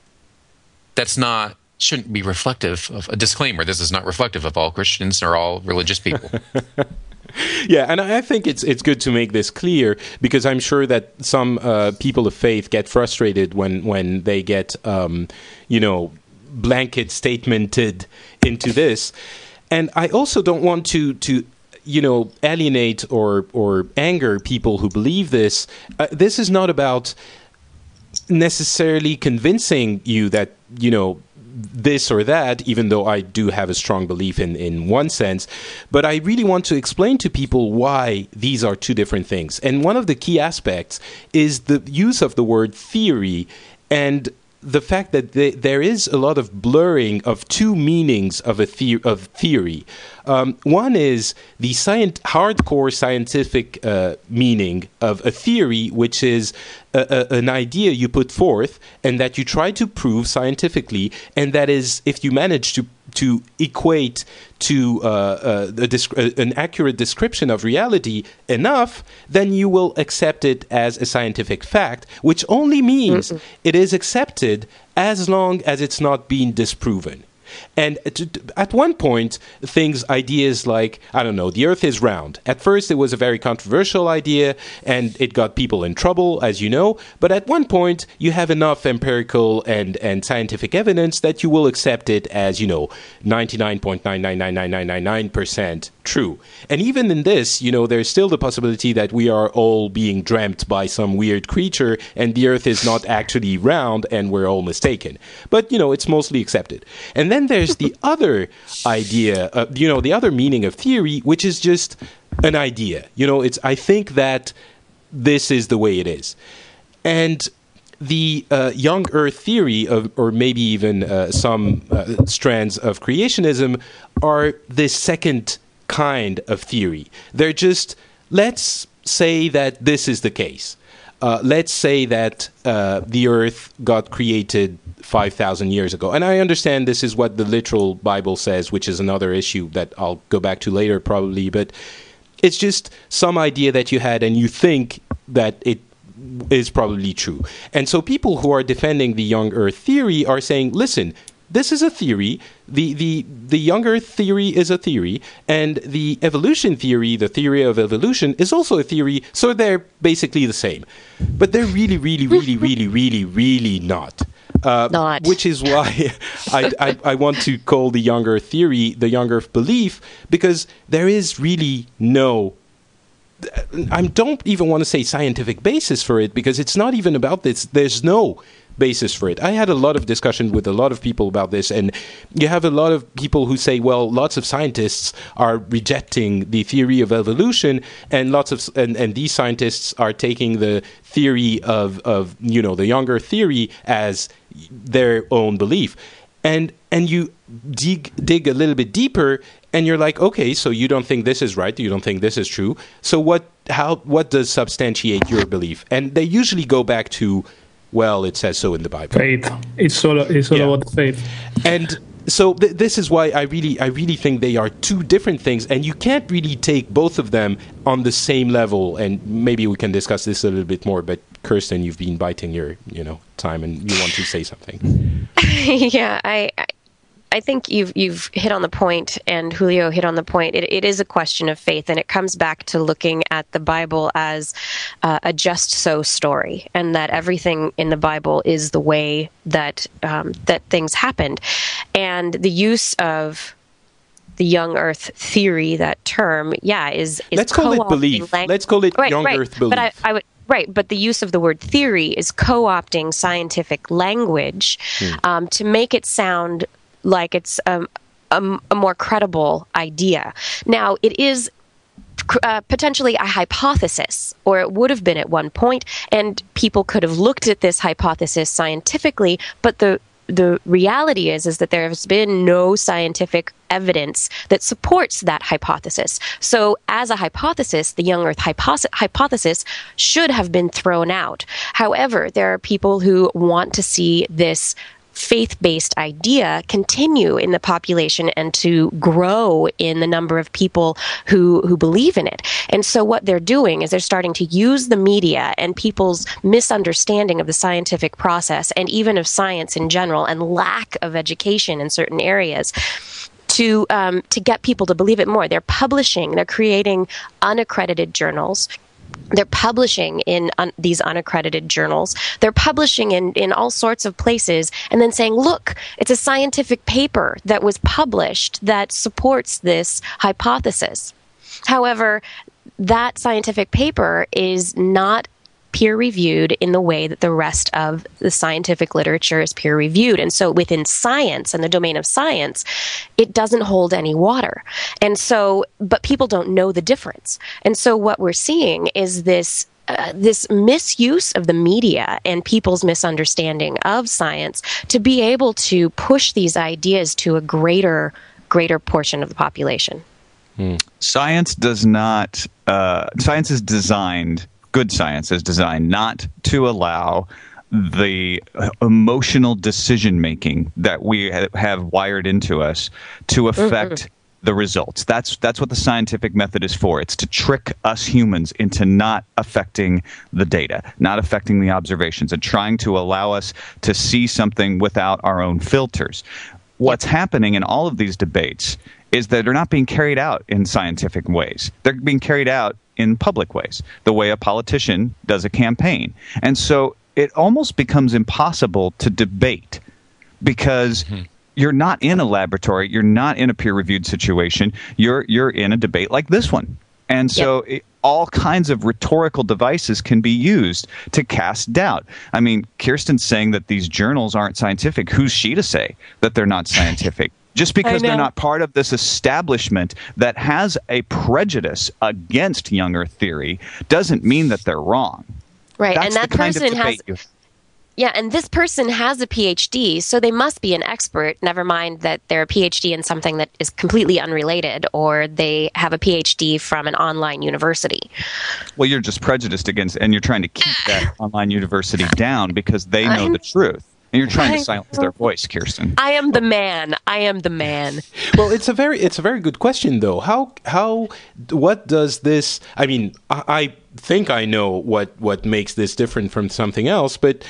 Shouldn't be reflective of a disclaimer. This is not reflective of all Christians or all religious people. Yeah, and I think it's good to make this clear, because I'm sure that some people of faith get frustrated when they get blanket statemented into this. And I also don't want to alienate or anger people who believe this. This is not about necessarily convincing you that, this or that, even though I do have a strong belief in one sense. But I really want to explain to people why these are two different things. And one of the key aspects is the use of the word theory and the fact that there is a lot of blurring of two meanings of theory. One is the hardcore scientific meaning of a theory, which is an idea you put forth and that you try to prove scientifically, and that is, if you manage to equate to an accurate description of reality enough, then you will accept it as a scientific fact, which only means it is accepted as long as it's not being disproven. And at one point, ideas like, I don't know, the Earth is round. At first, it was a very controversial idea, and it got people in trouble, as you know. But at one point, you have enough empirical and scientific evidence that you will accept it as, 99.9999999% true. And even in this, there's still the possibility that we are all being dreamt by some weird creature, and the Earth is not actually round, and we're all mistaken. But, it's mostly accepted. And then there's the other idea, the other meaning of theory, which is just an idea. I think that this is the way it is. And the young Earth theory, or maybe even some strands of creationism, are this second kind of theory. They're just, let's say that this is the case. Let's say that the Earth got created 5,000 years ago. And I understand this is what the literal Bible says, which is another issue that I'll go back to later probably. But it's just some idea that you had and you think that it is probably true. And so people who are defending the young Earth theory are saying, listen, this is a theory. The young Earth theory is a theory, and the evolution theory, the theory of evolution, is also a theory. So they're basically the same, but they're really, really, really, really, really, really not. Which is why I want to call the young Earth theory the young Earth belief, because there is really no. I don't even want to say scientific basis for it, because it's not even about this. There's no basis for it. I had a lot of discussion with a lot of people about this, and you have a lot of people who say, well, lots of scientists are rejecting the theory of evolution, and and these scientists are taking the theory of the young Earth theory as their own belief. And you dig a little bit deeper, and you're like, okay, so you don't think this is right, you don't think this is true. So what does substantiate your belief? And they usually go back to, well, it says so in the Bible. Faith. It's all about faith. And so this is why I really think they are two different things, and you can't really take both of them on the same level. And maybe we can discuss this a little bit more. But Kirsten, you've been biting your time, and you want to say something. Yeah, I think you've hit on the point, and Julio hit on the point. It is a question of faith, and it comes back to looking at the Bible as a just so story, and that everything in the Bible is the way that that things happened. And the use of the young Earth theory, that term, is let's call it belief. Let's call it young Earth belief. But I would. Right, but the use of the word theory is co-opting scientific language to make it sound like it's a more credible idea. Now, it is potentially a hypothesis, or it would have been at one point, and people could have looked at this hypothesis scientifically, but the reality is that there has been no scientific evidence that supports that hypothesis. So as a hypothesis, the young Earth hypothesis should have been thrown out. However, there are people who want to see this faith-based idea continue in the population and to grow in the number of people who believe in it. And so what they're doing is they're starting to use the media and people's misunderstanding of the scientific process and even of science in general and lack of education in certain areas to get people to believe it more. They're creating unaccredited journals. They're publishing in these unaccredited journals. They're publishing in all sorts of places and then saying, look, it's a scientific paper that was published that supports this hypothesis. However, that scientific paper is not peer-reviewed in the way that the rest of the scientific literature is peer-reviewed. And so within science and the domain of science, it doesn't hold any water. And so, but people don't know the difference. And so what we're seeing is this misuse of the media and people's misunderstanding of science to be able to push these ideas to a greater portion of the population. Science does not, science is designed, good science is designed not to allow the emotional decision-making that we have wired into us to affect the results. That's what the scientific method is for. It's to trick us humans into not affecting the data, not affecting the observations, and trying to allow us to see something without our own filters. What's happening in all of these debates is that they're not being carried out in scientific ways. They're being carried out in public ways, the way a politician does a campaign. And so it almost becomes impossible to debate because you're not in a laboratory, you're not in a peer-reviewed situation, you're in a debate like this one. And so all kinds of rhetorical devices can be used to cast doubt. I mean, Kirsten's saying that these journals aren't scientific. Who's she to say that they're not scientific? Just because they're not part of this establishment that has a prejudice against young Earth theory doesn't mean that they're wrong. Right, That's and that the kind of person debate and this person has a PhD, so they must be an expert, never mind that they're a PhD in something that is completely unrelated, or they have a PhD from an online university. Well, you're just prejudiced against, and you're trying to keep that online university down because they know the truth. And you're trying to silence their voice, Kirsten. I am the man. Well, it's a very good question, though. What does this? I mean, I think I know what makes this different from something else, but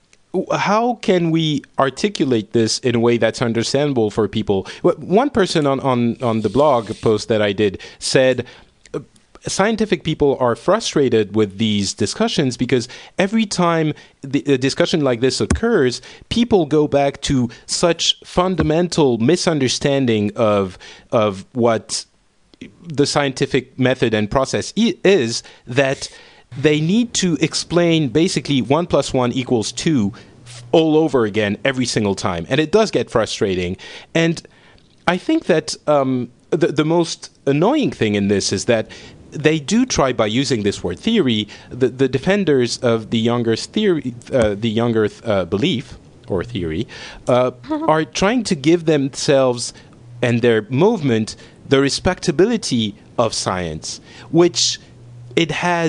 how can we articulate this in a way that's understandable for people? One person on the blog post that I did said, scientific people are frustrated with these discussions because every time a discussion like this occurs, people go back to such fundamental misunderstanding of what the scientific method and process is that they need to explain basically 1 + 1 = 2 all over again every single time. And it does get frustrating. And I think that the most annoying thing in this is that they do try, by using this word theory, the defenders of the young Earth theory, the young Earth belief or theory, are trying to give themselves and their movement the respectability of science, which it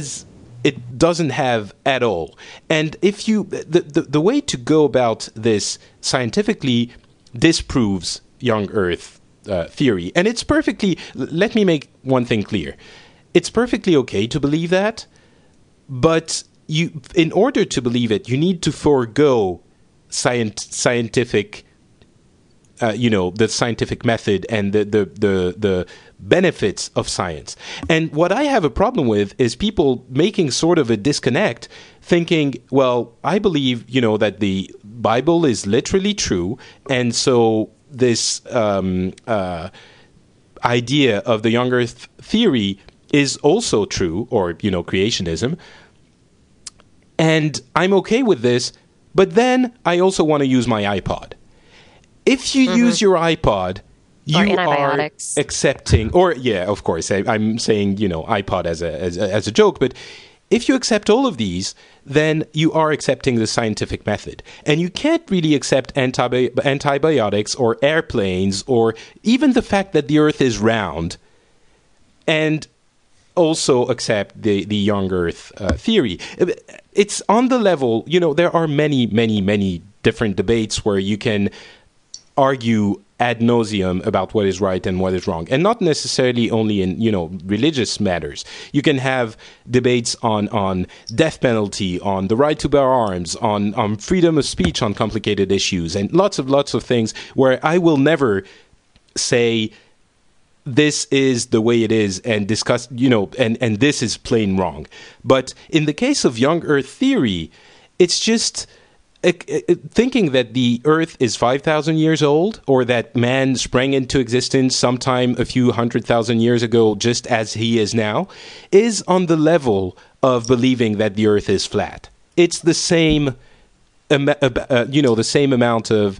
doesn't have at all. And if you the way to go about this scientifically disproves young Earth theory, and it's perfectly. Let me make one thing clear. It's perfectly okay to believe that, but in order to believe it, you need to forego scientific, the scientific method and the benefits of science. And what I have a problem with is people making sort of a disconnect, thinking, well, I believe, that the Bible is literally true, and so this idea of the young Earth theory is also true, or, creationism. And I'm okay with this, but then I also want to use my iPod. If you use your iPod, you are accepting, of course, I'm saying, iPod as a joke, but if you accept all of these, then you are accepting the scientific method. And you can't really accept antibiotics or airplanes or even the fact that the Earth is round and also accept the young Earth theory. It's on the level, there are many, many, many different debates where you can argue ad nauseum about what is right and what is wrong, and not necessarily only in religious matters. You can have debates on death penalty, on the right to bear arms, on freedom of speech on complicated issues, and lots of things where I will never say this is the way it is and discuss, and this is plain wrong. But in the case of young Earth theory, it's just thinking that the Earth is 5,000 years old, or that man sprang into existence sometime a few 100,000 years ago, just as he is now, is on the level of believing that the Earth is flat. It's the same, the same amount of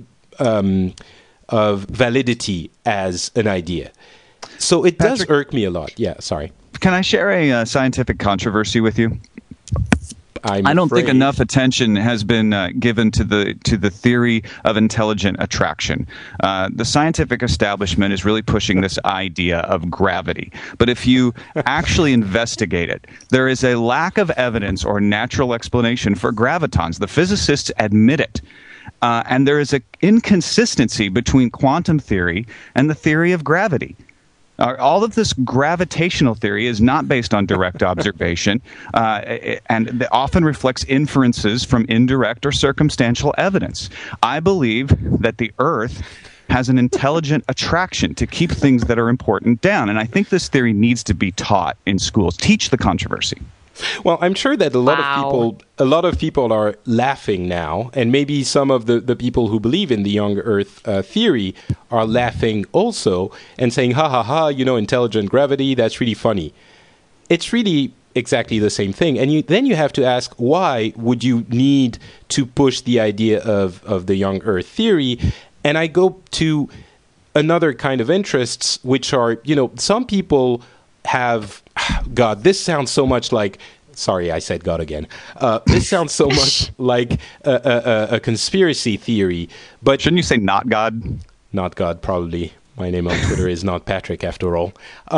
validity as an idea. So it does irk me a lot. Yeah, sorry. Can I share a scientific controversy with you? I don't think enough attention has been given to the theory of intelligent attraction. The scientific establishment is really pushing this idea of gravity. But if you actually investigate it, there is a lack of evidence or natural explanation for gravitons. The physicists admit it. And there is an inconsistency between quantum theory and the theory of gravity. All of this gravitational theory is not based on direct observation, and often reflects inferences from indirect or circumstantial evidence. I believe that the Earth has an intelligent attraction to keep things that are important down, and I think this theory needs to be taught in schools. Teach the controversy. Well, I'm sure that a lot of people are laughing now, and maybe some of the people who believe in the young Earth theory are laughing also and saying, ha ha ha, intelligent gravity, that's really funny. It's really exactly the same thing. And then you have to ask, why would you need to push the idea of the young Earth theory? And I go to another kind of interests, which are, some people have, God, this sounds so much like, sorry, I said God again. This sounds so much like a conspiracy theory. But shouldn't you say not God? Not God, probably. My name on Twitter is not Patrick, after all.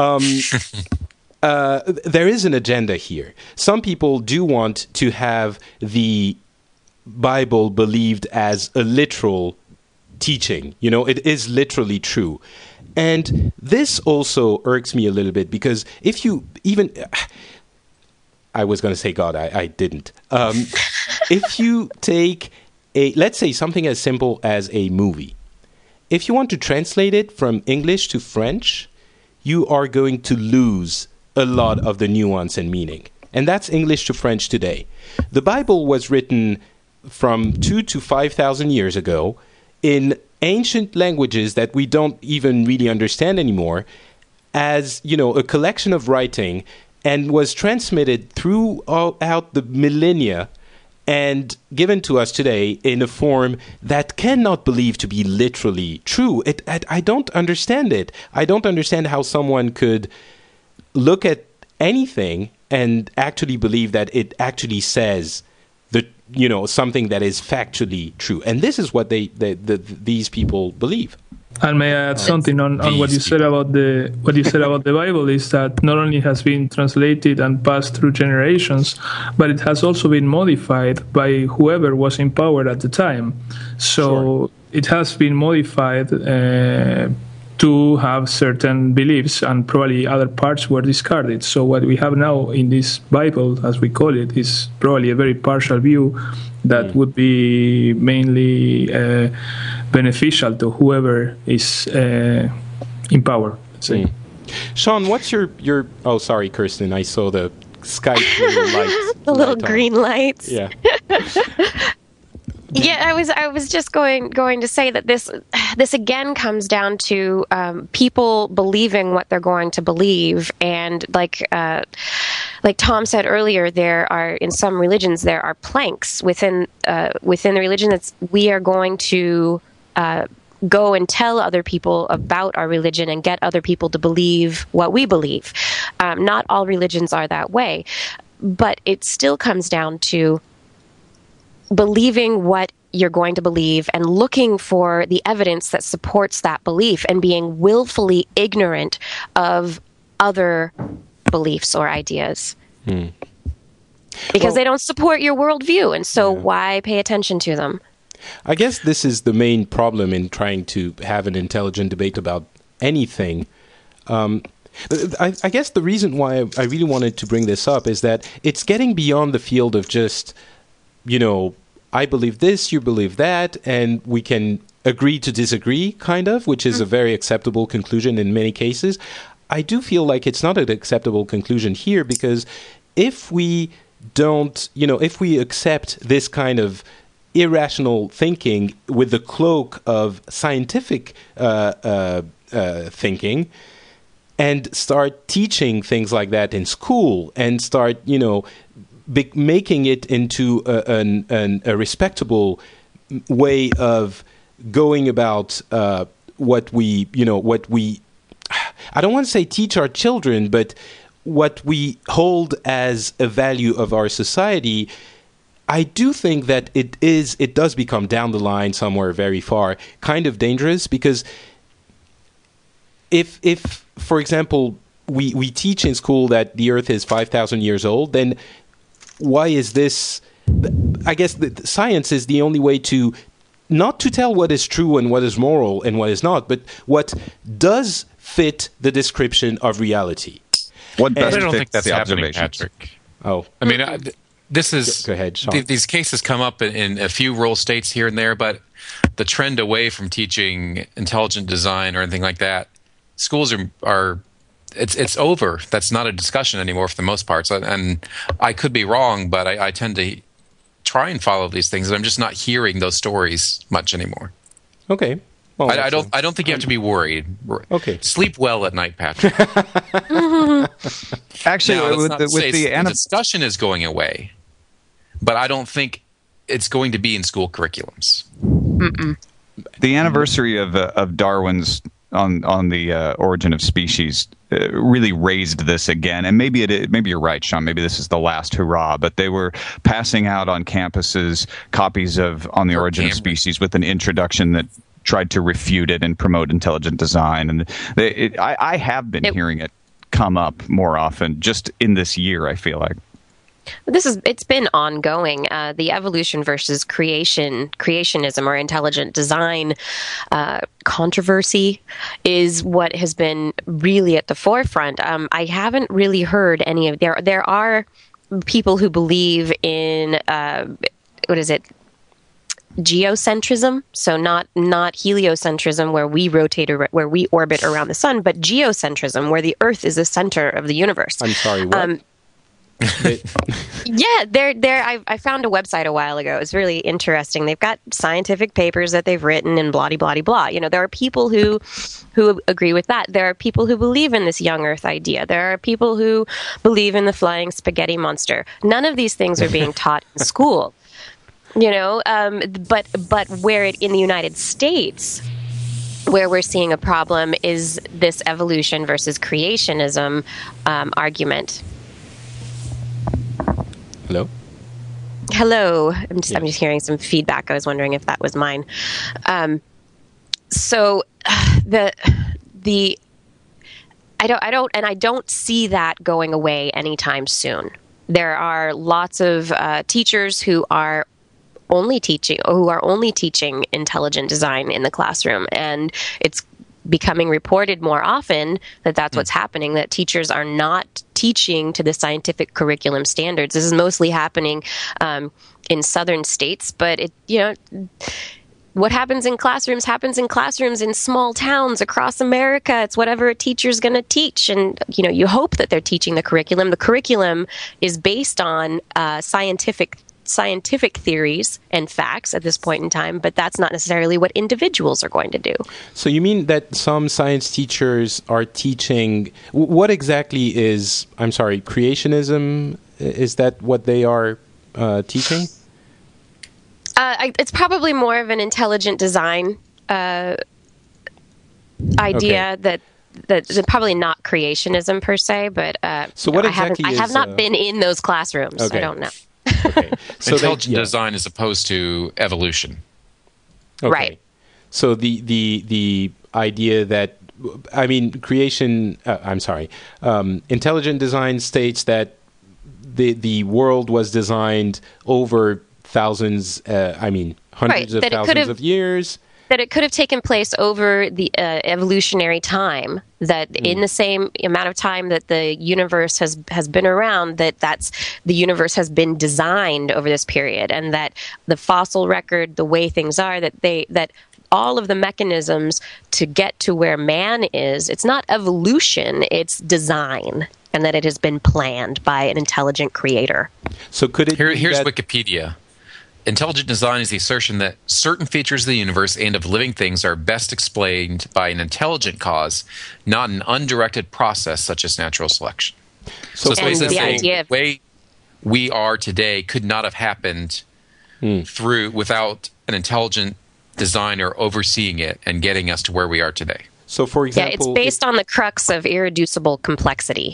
There is an agenda here. Some people do want to have the Bible believed as a literal teaching. It is literally true. And this also irks me a little bit, because if you even... I was going to say God, I didn't. If you take let's say something as simple as a movie. If you want to translate it from English to French, you are going to lose a lot of the nuance and meaning. And that's English to French today. The Bible was written from 2,000 to 5,000 years ago in ancient languages that we don't even really understand anymore, as, a collection of writing, and was transmitted throughout the millennia and given to us today in a form that cannot believe to be literally true. I don't understand it. I don't understand how someone could look at anything and actually believe that it actually says something that is factually true. And this is what these people believe. And may I add something on what you said about the Bible is that not only has been translated and passed through generations, but it has also been modified by whoever was in power at the time. So It has been modified to have certain beliefs, and probably other parts were discarded. So what we have now in this Bible, as we call it, is probably a very partial view that would be mainly beneficial to whoever is in power, let's say. Sean, what's your oh, sorry, Kirsten, I saw the Skype lights. The little green lights. Yeah. Yeah, I was just going to say that this again comes down to people believing what they're going to believe, and like Tom said earlier, there are in some religions there are planks within the religion that's we are going to go and tell other people about our religion and get other people to believe what we believe. Not all religions are that way, but it still comes down to believing what you're going to believe and looking for the evidence that supports that belief and being willfully ignorant of other beliefs or ideas. Because they don't support your worldview, and so why pay attention to them? I guess this is the main problem in trying to have an intelligent debate about anything. I guess the reason why I really wanted to bring this up is that it's getting beyond the field of just, I believe this, you believe that, and we can agree to disagree, kind of, which is a very acceptable conclusion in many cases. I do feel like it's not an acceptable conclusion here, because if we don't, if we accept this kind of irrational thinking with the cloak of scientific thinking, and start teaching things like that in school, and start, making it into a respectable way of going about what we I don't want to say teach our children, but what we hold as a value of our society. I do think that it does become down the line somewhere very far kind of dangerous, because if for example we teach in school that the Earth is 5,000 years old, then why is this? I guess science is the only way to not to tell what is true and what is moral and what is not, but what does fit the description of reality. What best I don't think fits that's the happening, observations? Patrick. Oh, I mean, this is... Go ahead, Sean. These cases come up in a few rural states here and there, but the trend away from teaching intelligent design or anything like that, schools are it's over. That's not a discussion anymore for the most part. So, and I could be wrong, but I tend to try and follow these things, and I'm just not hearing those stories much anymore. Okay. Well, I don't think you have to be worried. Okay. Sleep well at night, Patrick. Actually, Now, let's with not the say the discussion is going away, but I don't think it's going to be in school curriculums. the anniversary of Darwin's on the origin of species really raised this again. And maybe you're right, Sean. Maybe this is the last hurrah. But they were passing out on campuses copies of On the Origin of Species with an introduction that tried to refute it and promote intelligent design. And I have been hearing it come up more often just in this year, I feel like. It's been ongoing. The evolution versus creationism or intelligent design controversy is what has been really at the forefront. I haven't really heard any of there are people who believe in geocentrism, so not heliocentrism where we where we orbit around the sun, but geocentrism where the Earth is the center of the universe. I'm sorry, what? Yeah, I found a website a while ago. It's really interesting. They've got scientific papers that they've written and blah, blah, blah. You know, there are people who agree with that. There are people who believe in this young Earth idea. There are people who believe in the flying spaghetti monster. None of these things are being taught in school. You know, but where in the United States, where we're seeing a problem is this evolution versus creationism argument. Hello. I'm just hearing some feedback. I was wondering if that was mine. So I don't see that going away anytime soon. There are lots of teachers who are only teaching intelligent design in the classroom, and it's becoming reported more often that that's what's happening, that teachers are not teaching to the scientific curriculum standards. This is mostly happening in southern states, but what happens in classrooms in small towns across America. It's whatever a teacher's going to teach, and you hope that they're teaching the curriculum. The curriculum is based on scientific theories and facts at this point in time, but that's not necessarily what individuals are going to do. So you mean that some science teachers are teaching, what exactly is, I'm sorry, creationism? Is that what they are teaching? It's probably more of an intelligent design idea that's probably not creationism per se, but so what exactly I have not been in those classrooms. Okay. I don't know. Okay. So intelligent design as opposed to evolution. Okay. Right. So the idea that, intelligent design states that the world was designed over hundreds of thousands of years. That it could have taken place over the evolutionary time, that in the same amount of time that the universe has been around, the universe has been designed over this period, and that the fossil record, the way things are, that all of the mechanisms to get to where man is, it's not evolution, it's design, and that it has been planned by an intelligent creator. So could it Here's Wikipedia. Intelligent design is the assertion that certain features of the universe and of living things are best explained by an intelligent cause, not an undirected process such as natural selection. So it's basically saying the way we are today could not have happened without an intelligent designer overseeing it and getting us to where we are today. So, for example, it's based on the crux of irreducible complexity.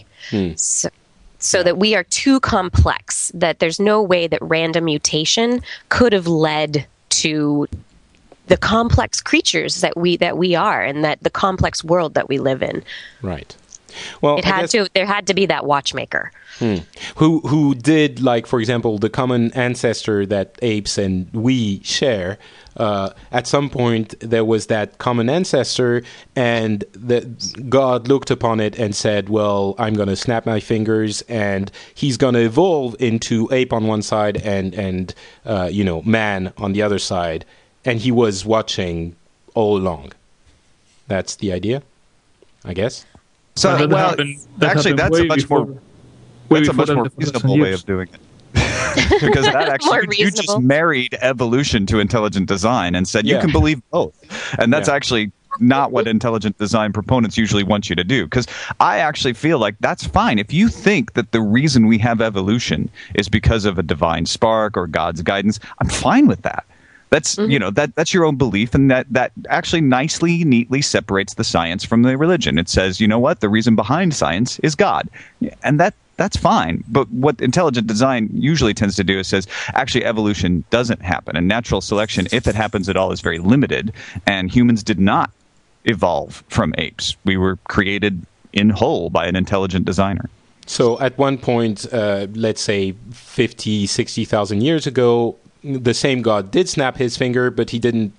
So that we are too complex, that there's no way that random mutation could have led to the complex creatures that we are, and that the complex world that we live in. Right. Well, there had to be that watchmaker. Who did, like, for example, the common ancestor that apes and we share. At some point, there was that common ancestor, and God looked upon it and said, well, I'm going to snap my fingers, and he's going to evolve into ape on one side and man on the other side. And he was watching all along. That's the idea, I guess. So, that's a much more reasonable way of doing it. Because that actually, you just married evolution to intelligent design and said you can believe both. And that's actually not what intelligent design proponents usually want you to do. Because I actually feel like that's fine. If you think that the reason we have evolution is because of a divine spark or God's guidance, I'm fine with that. That's that's your own belief, and that actually neatly separates the science from the religion. It says, you know what, the reason behind science is God, and that's fine. But what intelligent design usually tends to do is says, actually, evolution doesn't happen, and natural selection, if it happens at all, is very limited. And humans did not evolve from apes. We were created in whole by an intelligent designer. So at one point, let's say 50, 60,000 years ago, the same God did snap his fingers, but he didn't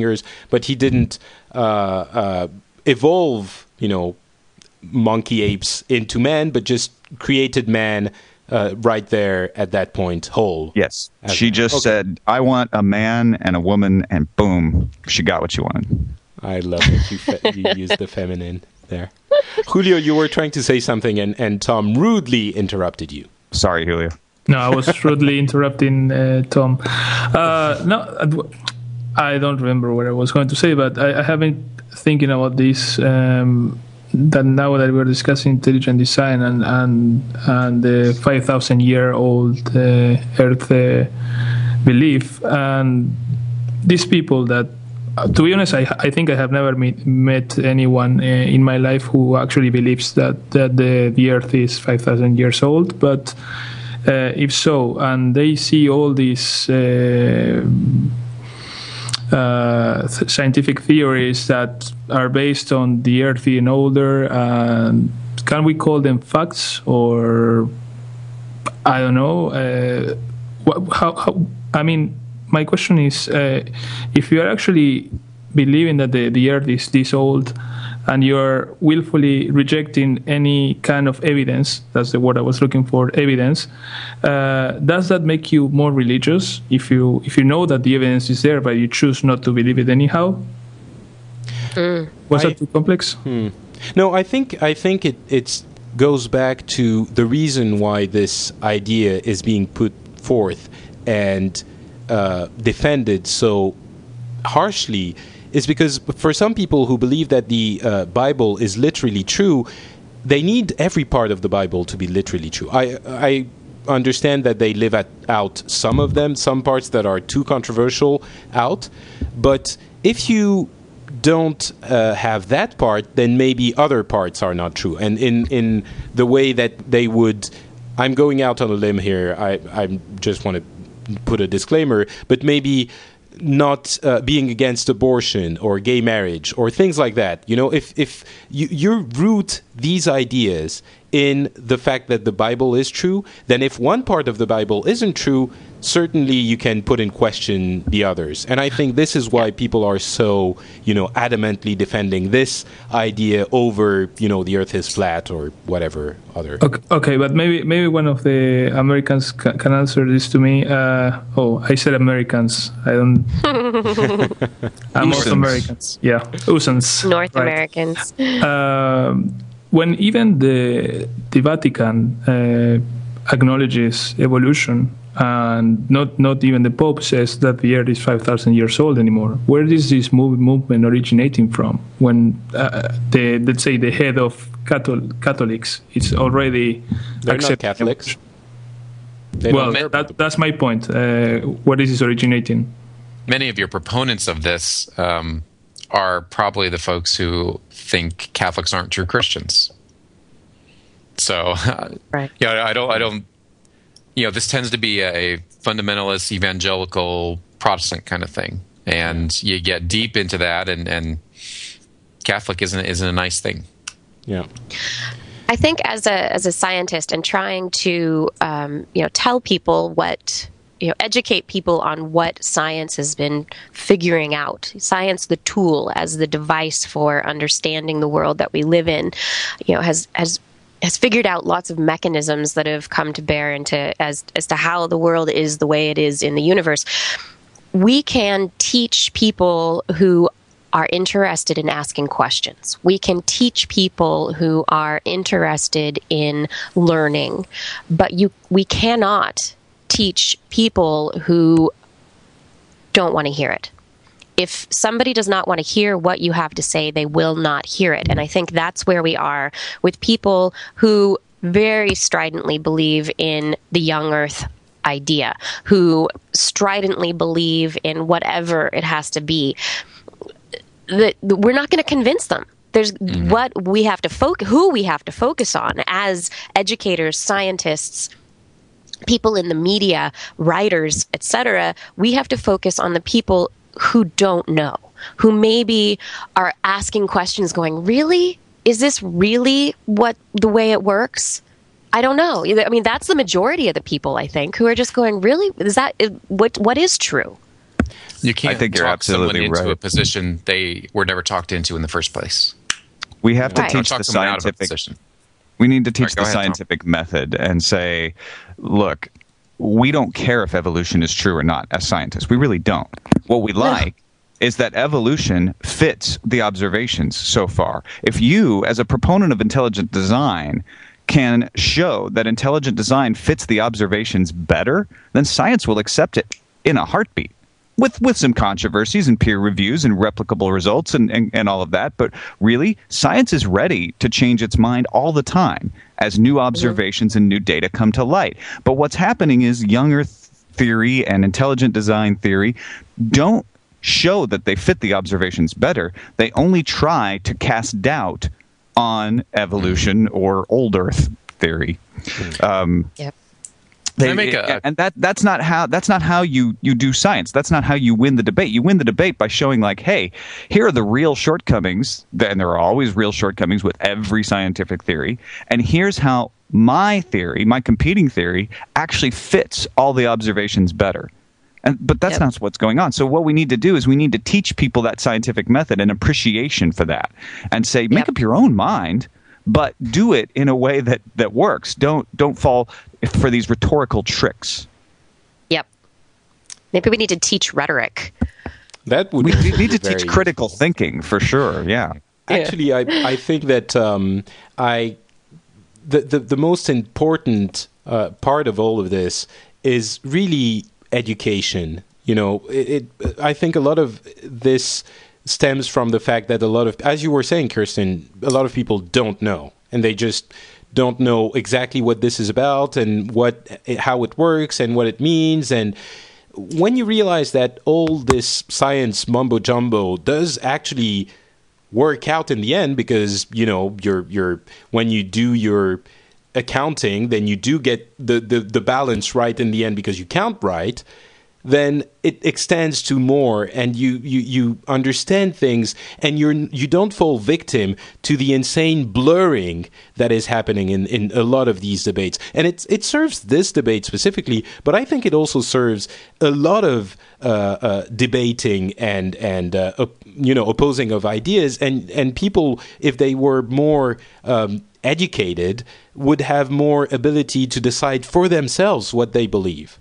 evolve, monkey apes into man, but just created man right there at that point whole. Yes. She just said, I want a man and a woman, and boom, she got what she wanted. I love it. You used the feminine there. Julio, you were trying to say something, and Tom rudely interrupted you. Sorry, Julio. No, I was rudely interrupting Tom. No, I don't remember what I was going to say, but I have been thinking about this, that now that we're discussing intelligent design and the 5,000-year-old Earth belief, and these people that, to be honest, I think I have never met anyone in my life who actually believes that the Earth is 5,000 years old, but if so, and they see all these scientific theories that are based on the Earth being older, can we call them facts, or I don't know? How? I mean, my question is, if you are actually believing that the Earth is this old, and you're willfully rejecting any kind of evidence, that's the word I was looking for, evidence, does that make you more religious if you know that the evidence is there but you choose not to believe it anyhow? Was that too complex? No, I think it goes back to the reason why this idea is being put forth and defended so harshly is because for some people who believe that the Bible is literally true, they need every part of the Bible to be literally true. I understand that they live out some of them, some parts that are too controversial out, but if you don't have that part, then maybe other parts are not true. And in the way that they would, I'm going out on a limb here, I just want to put a disclaimer, but maybe not being against abortion or gay marriage or things like that. If your root these ideas in the fact that the Bible is true, then if one part of the Bible isn't true, certainly you can put in question the others. And I think this is why people are so, adamantly defending this idea over, the earth is flat or whatever other. Okay, but maybe one of the Americans can answer this to me. I said Americans. I don't. I'm North Americans. Yeah, Usans. North right. Americans. When even the Vatican acknowledges evolution, and not even the Pope says that the Earth is 5,000 years old anymore. Where is this movement originating from? When let's say the head of Catholics is already they're not Catholics. That's my point. Where is this originating? Many of your proponents of this are probably the folks who think Catholics aren't true Christians. So, right. I don't. This tends to be a fundamentalist, evangelical, Protestant kind of thing, and you get deep into that, and Catholic isn't a nice thing. Yeah. I think as a scientist and trying to tell people what. Educate people on what science has been figuring out. Science, the tool, as the device for understanding the world that we live in, has figured out lots of mechanisms that have come to bear as to how the world is the way it is in the universe. We can teach people who are interested in asking questions. We can teach people who are interested in learning, but we cannot teach people who don't want to hear it. If somebody does not want to hear what you have to say, they will not hear it. And I think that's where we are with people who very stridently believe in the young earth idea, who stridently believe in whatever it has to be. We're not going to convince them. There's what we have to who we have to focus on as educators, scientists, people in the media, writers, etc. We have to focus on the people who don't know, who maybe are asking questions going, really? Is this really the way it works? I don't know. I mean, that's the majority of the people, I think, who are just going, really? What is true? You can't I think you're talk absolutely someone into right. a position they were never talked into in the first place. We have to Right. teach Talk the someone out of a scientific. position. We need to teach Right, go the ahead, Tom. scientific method and say, look, we don't care if evolution is true or not as scientists. We really don't. What we like is that evolution fits the observations so far. If you, as a proponent of intelligent design, can show that intelligent design fits the observations better, then science will accept it in a heartbeat. With some controversies and peer reviews and replicable results and all of that. But really, science is ready to change its mind all the time as new observations and new data come to light. But what's happening is young Earth theory and intelligent design theory don't show that they fit the observations better. They only try to cast doubt on evolution or old Earth theory. Yep. That's not how you do science. That's not how you win the debate. You win the debate by showing like, hey, here are the real shortcomings, and there are always real shortcomings with every scientific theory, and here's how my theory, my competing theory, actually fits all the observations better. But that's not what's going on. So what we need to do is we need to teach people that scientific method and appreciation for that, and say, make up your own mind, but do it in a way that works. Don't fall for these rhetorical tricks. Yep. Maybe we need to teach rhetoric. That would We need to very teach critical thinking for sure. Yeah. Actually, I think that the most important part of all of this is really education. I think a lot of this stems from the fact that a lot of, as you were saying, Kirsten, a lot of people don't know, and they just don't know exactly what this is about and how it works and what it means. And when you realize that all this science mumbo jumbo does actually work out in the end, because you're when you do your accounting, then you do get the balance right in the end because you count right. then it extends to more, and you understand things, and you don't fall victim to the insane blurring that is happening in a lot of these debates. And it serves this debate specifically, but I think it also serves a lot of debating and opposing of ideas, and people, if they were more educated, would have more ability to decide for themselves what they believe.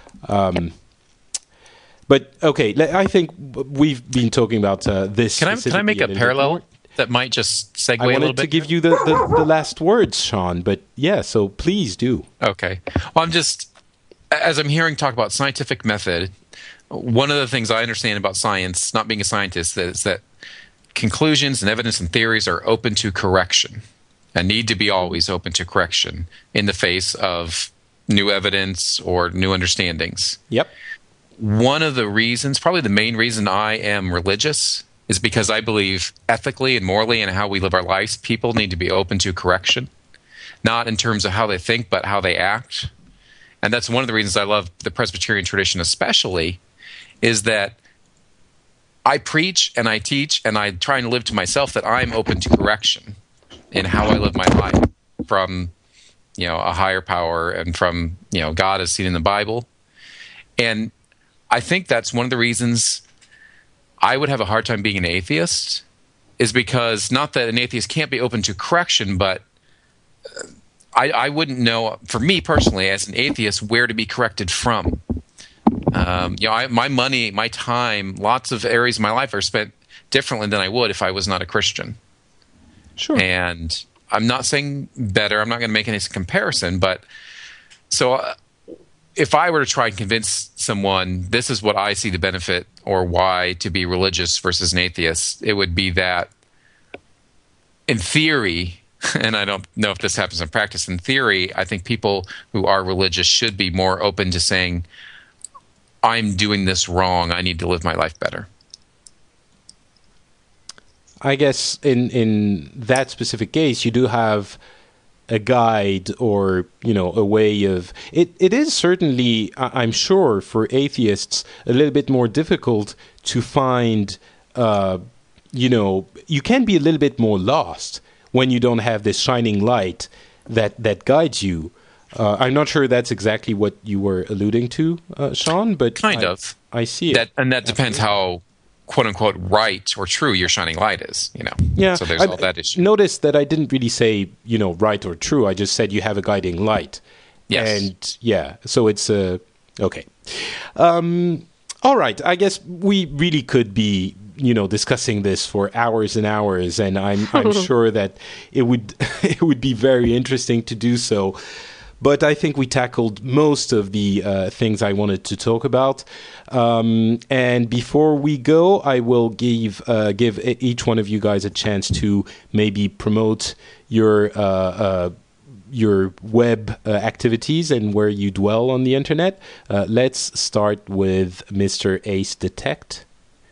But okay, I think we've been talking about this. Can I make a parallel that might just segue a little bit? I wanted to give you the last words, Sean, but yeah, so please do. Okay. Well, as I'm hearing talk about scientific method, one of the things I understand about science, not being a scientist, is that conclusions and evidence and theories are open to correction and need to be always open to correction in the face of new evidence or new understandings. Yep. One of the reasons, probably the main reason I am religious, is because I believe ethically and morally in how we live our lives, people need to be open to correction, not in terms of how they think, but how they act. And that's one of the reasons I love the Presbyterian tradition especially, is that I preach and I teach and I try and live to myself that I'm open to correction in how I live my life from, a higher power and from, God as seen in the Bible. And I think that's one of the reasons I would have a hard time being an atheist, is because not that an atheist can't be open to correction, but I wouldn't know, for me personally, as an atheist, where to be corrected from. My money, my time, lots of areas of my life are spent differently than I would if I was not a Christian. Sure. And I'm not saying better. I'm not going to make any comparison, but so if I were to try and convince someone this is what I see the benefit or why to be religious versus an atheist, it would be that in theory, and I don't know if this happens in practice, in theory, I think people who are religious should be more open to saying, I'm doing this wrong, I need to live my life better. I guess in that specific case, you do have a guide or, a way of... It is certainly, I'm sure, for atheists, a little bit more difficult to find, you can be a little bit more lost when you don't have this shining light that guides you. I'm not sure that's exactly what you were alluding to, Sean, but... Kind of. I see it. That depends how, quote-unquote, right or true your shining light is, Yeah. So there's all that issue. Notice that I didn't really say, right or true. I just said you have a guiding light. Yes. And, yeah, so it's... okay. All right. I guess we really could be... discussing this for hours and hours, and I'm sure that it would be very interesting to do so. But I think we tackled most of the things I wanted to talk about. And before we go, I will give each one of you guys a chance to maybe promote your web activities and where you dwell on the internet. Let's start with Mr. Ace Detect.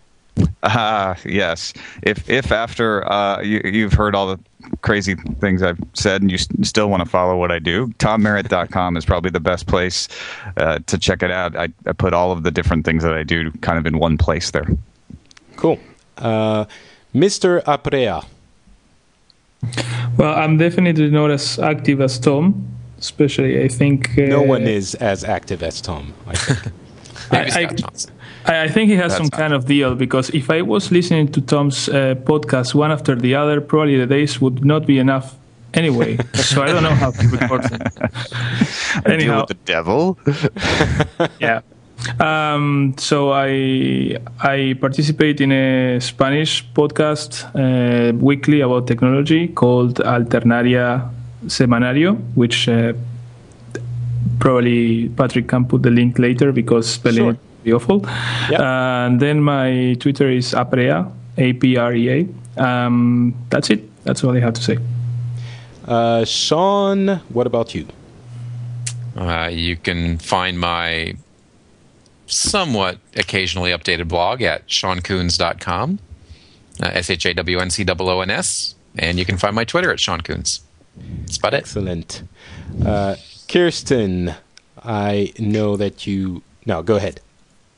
Yes. If after you've heard all the crazy things I've said and you still want to follow what I do, TomMerritt.com is probably the best place to check it out. I put all of the different things that I do kind of in one place there. Cool. Mr. Aprea. Well, I'm definitely not as active as Tom, especially I think... no one is as active as Tom, I think. Maybe Scott Johnson. I think he has some kind of deal, because if I was listening to Tom's podcast one after the other, probably the days would not be enough anyway. So I don't know how to record them. Anyhow, deal with the devil. Yeah. So I participate in a Spanish podcast weekly about technology called Alternaria Semanario, which probably Patrick can put the link later because spelling it would be awful. Yep. And then my Twitter is Aprea, APREA. That's it. That's all I have to say. Sean, what about you? You can find my somewhat occasionally updated blog at SeanCoons.com, ShawnCoons, and you can find my Twitter at SeanCoons. That's about it. Excellent. Kirsten, I know that you... No, go ahead.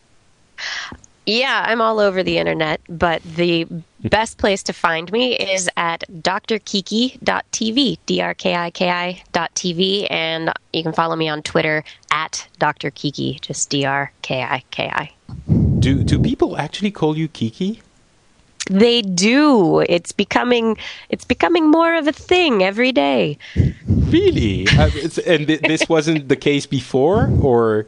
Yeah, I'm all over the internet, but the best place to find me is at drkiki.tv, drkiki.tv, and you can follow me on Twitter at Dr. Kiki, just drkiki. Do people actually call you Kiki? They do. It's becoming more of a thing every day. Really? And this wasn't the case before, or?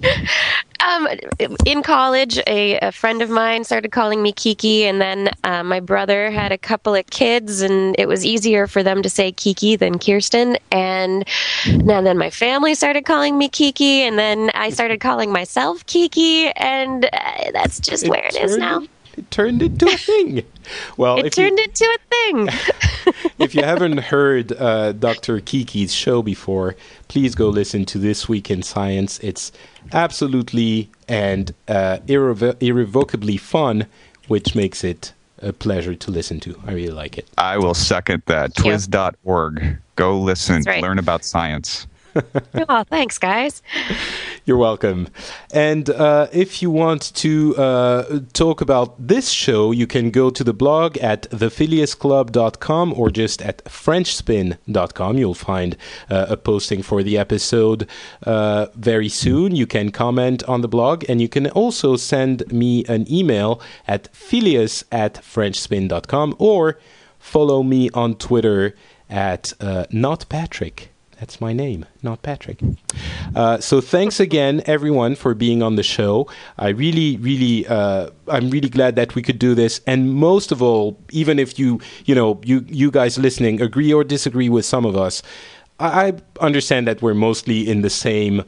In college, a friend of mine started calling me Kiki, and then my brother had a couple of kids, and it was easier for them to say Kiki than Kirsten. And then my family started calling me Kiki, and then I started calling myself Kiki, and that's just where it is now. It turned into a thing. Well, it turned into a thing. If you haven't heard Dr. Kiki's show before, please go listen to This Week in Science. It's absolutely and irrevocably fun, which makes it a pleasure to listen to. I really like it. I will second that. Twiz.org. Go listen. Right. Learn about science. Oh, thanks, guys. You're welcome. And if you want to talk about this show, you can go to the blog at thephileasclub.com or just at frenchspin.com. You'll find a posting for the episode very soon. You can comment on the blog, and you can also send me an email at phileas@frenchspin.com or follow me on Twitter at notpatrick. That's my name, not Patrick. So thanks again, everyone, for being on the show. I'm really glad that we could do this. And most of all, even if you guys listening agree or disagree with some of us, I understand that we're mostly in the same,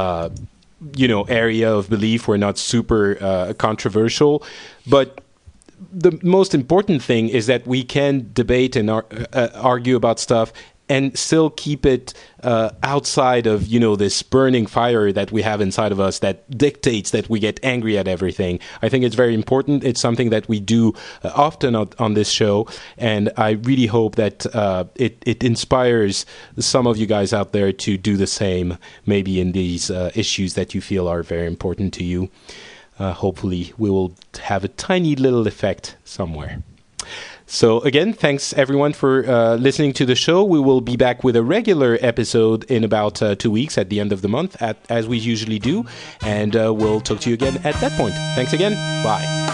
area of belief. We're not super controversial, but the most important thing is that we can debate and argue about stuff and still keep it outside of, this burning fire that we have inside of us that dictates that we get angry at everything. I think it's very important. It's something that we do often on this show, and I really hope that it inspires some of you guys out there to do the same, maybe in these issues that you feel are very important to you. Hopefully, we will have a tiny little effect somewhere. So again, thanks everyone for listening to the show. We will be back with a regular episode in about 2 weeks at the end of the month, as we usually do. And we'll talk to you again at that point. Thanks again. Bye.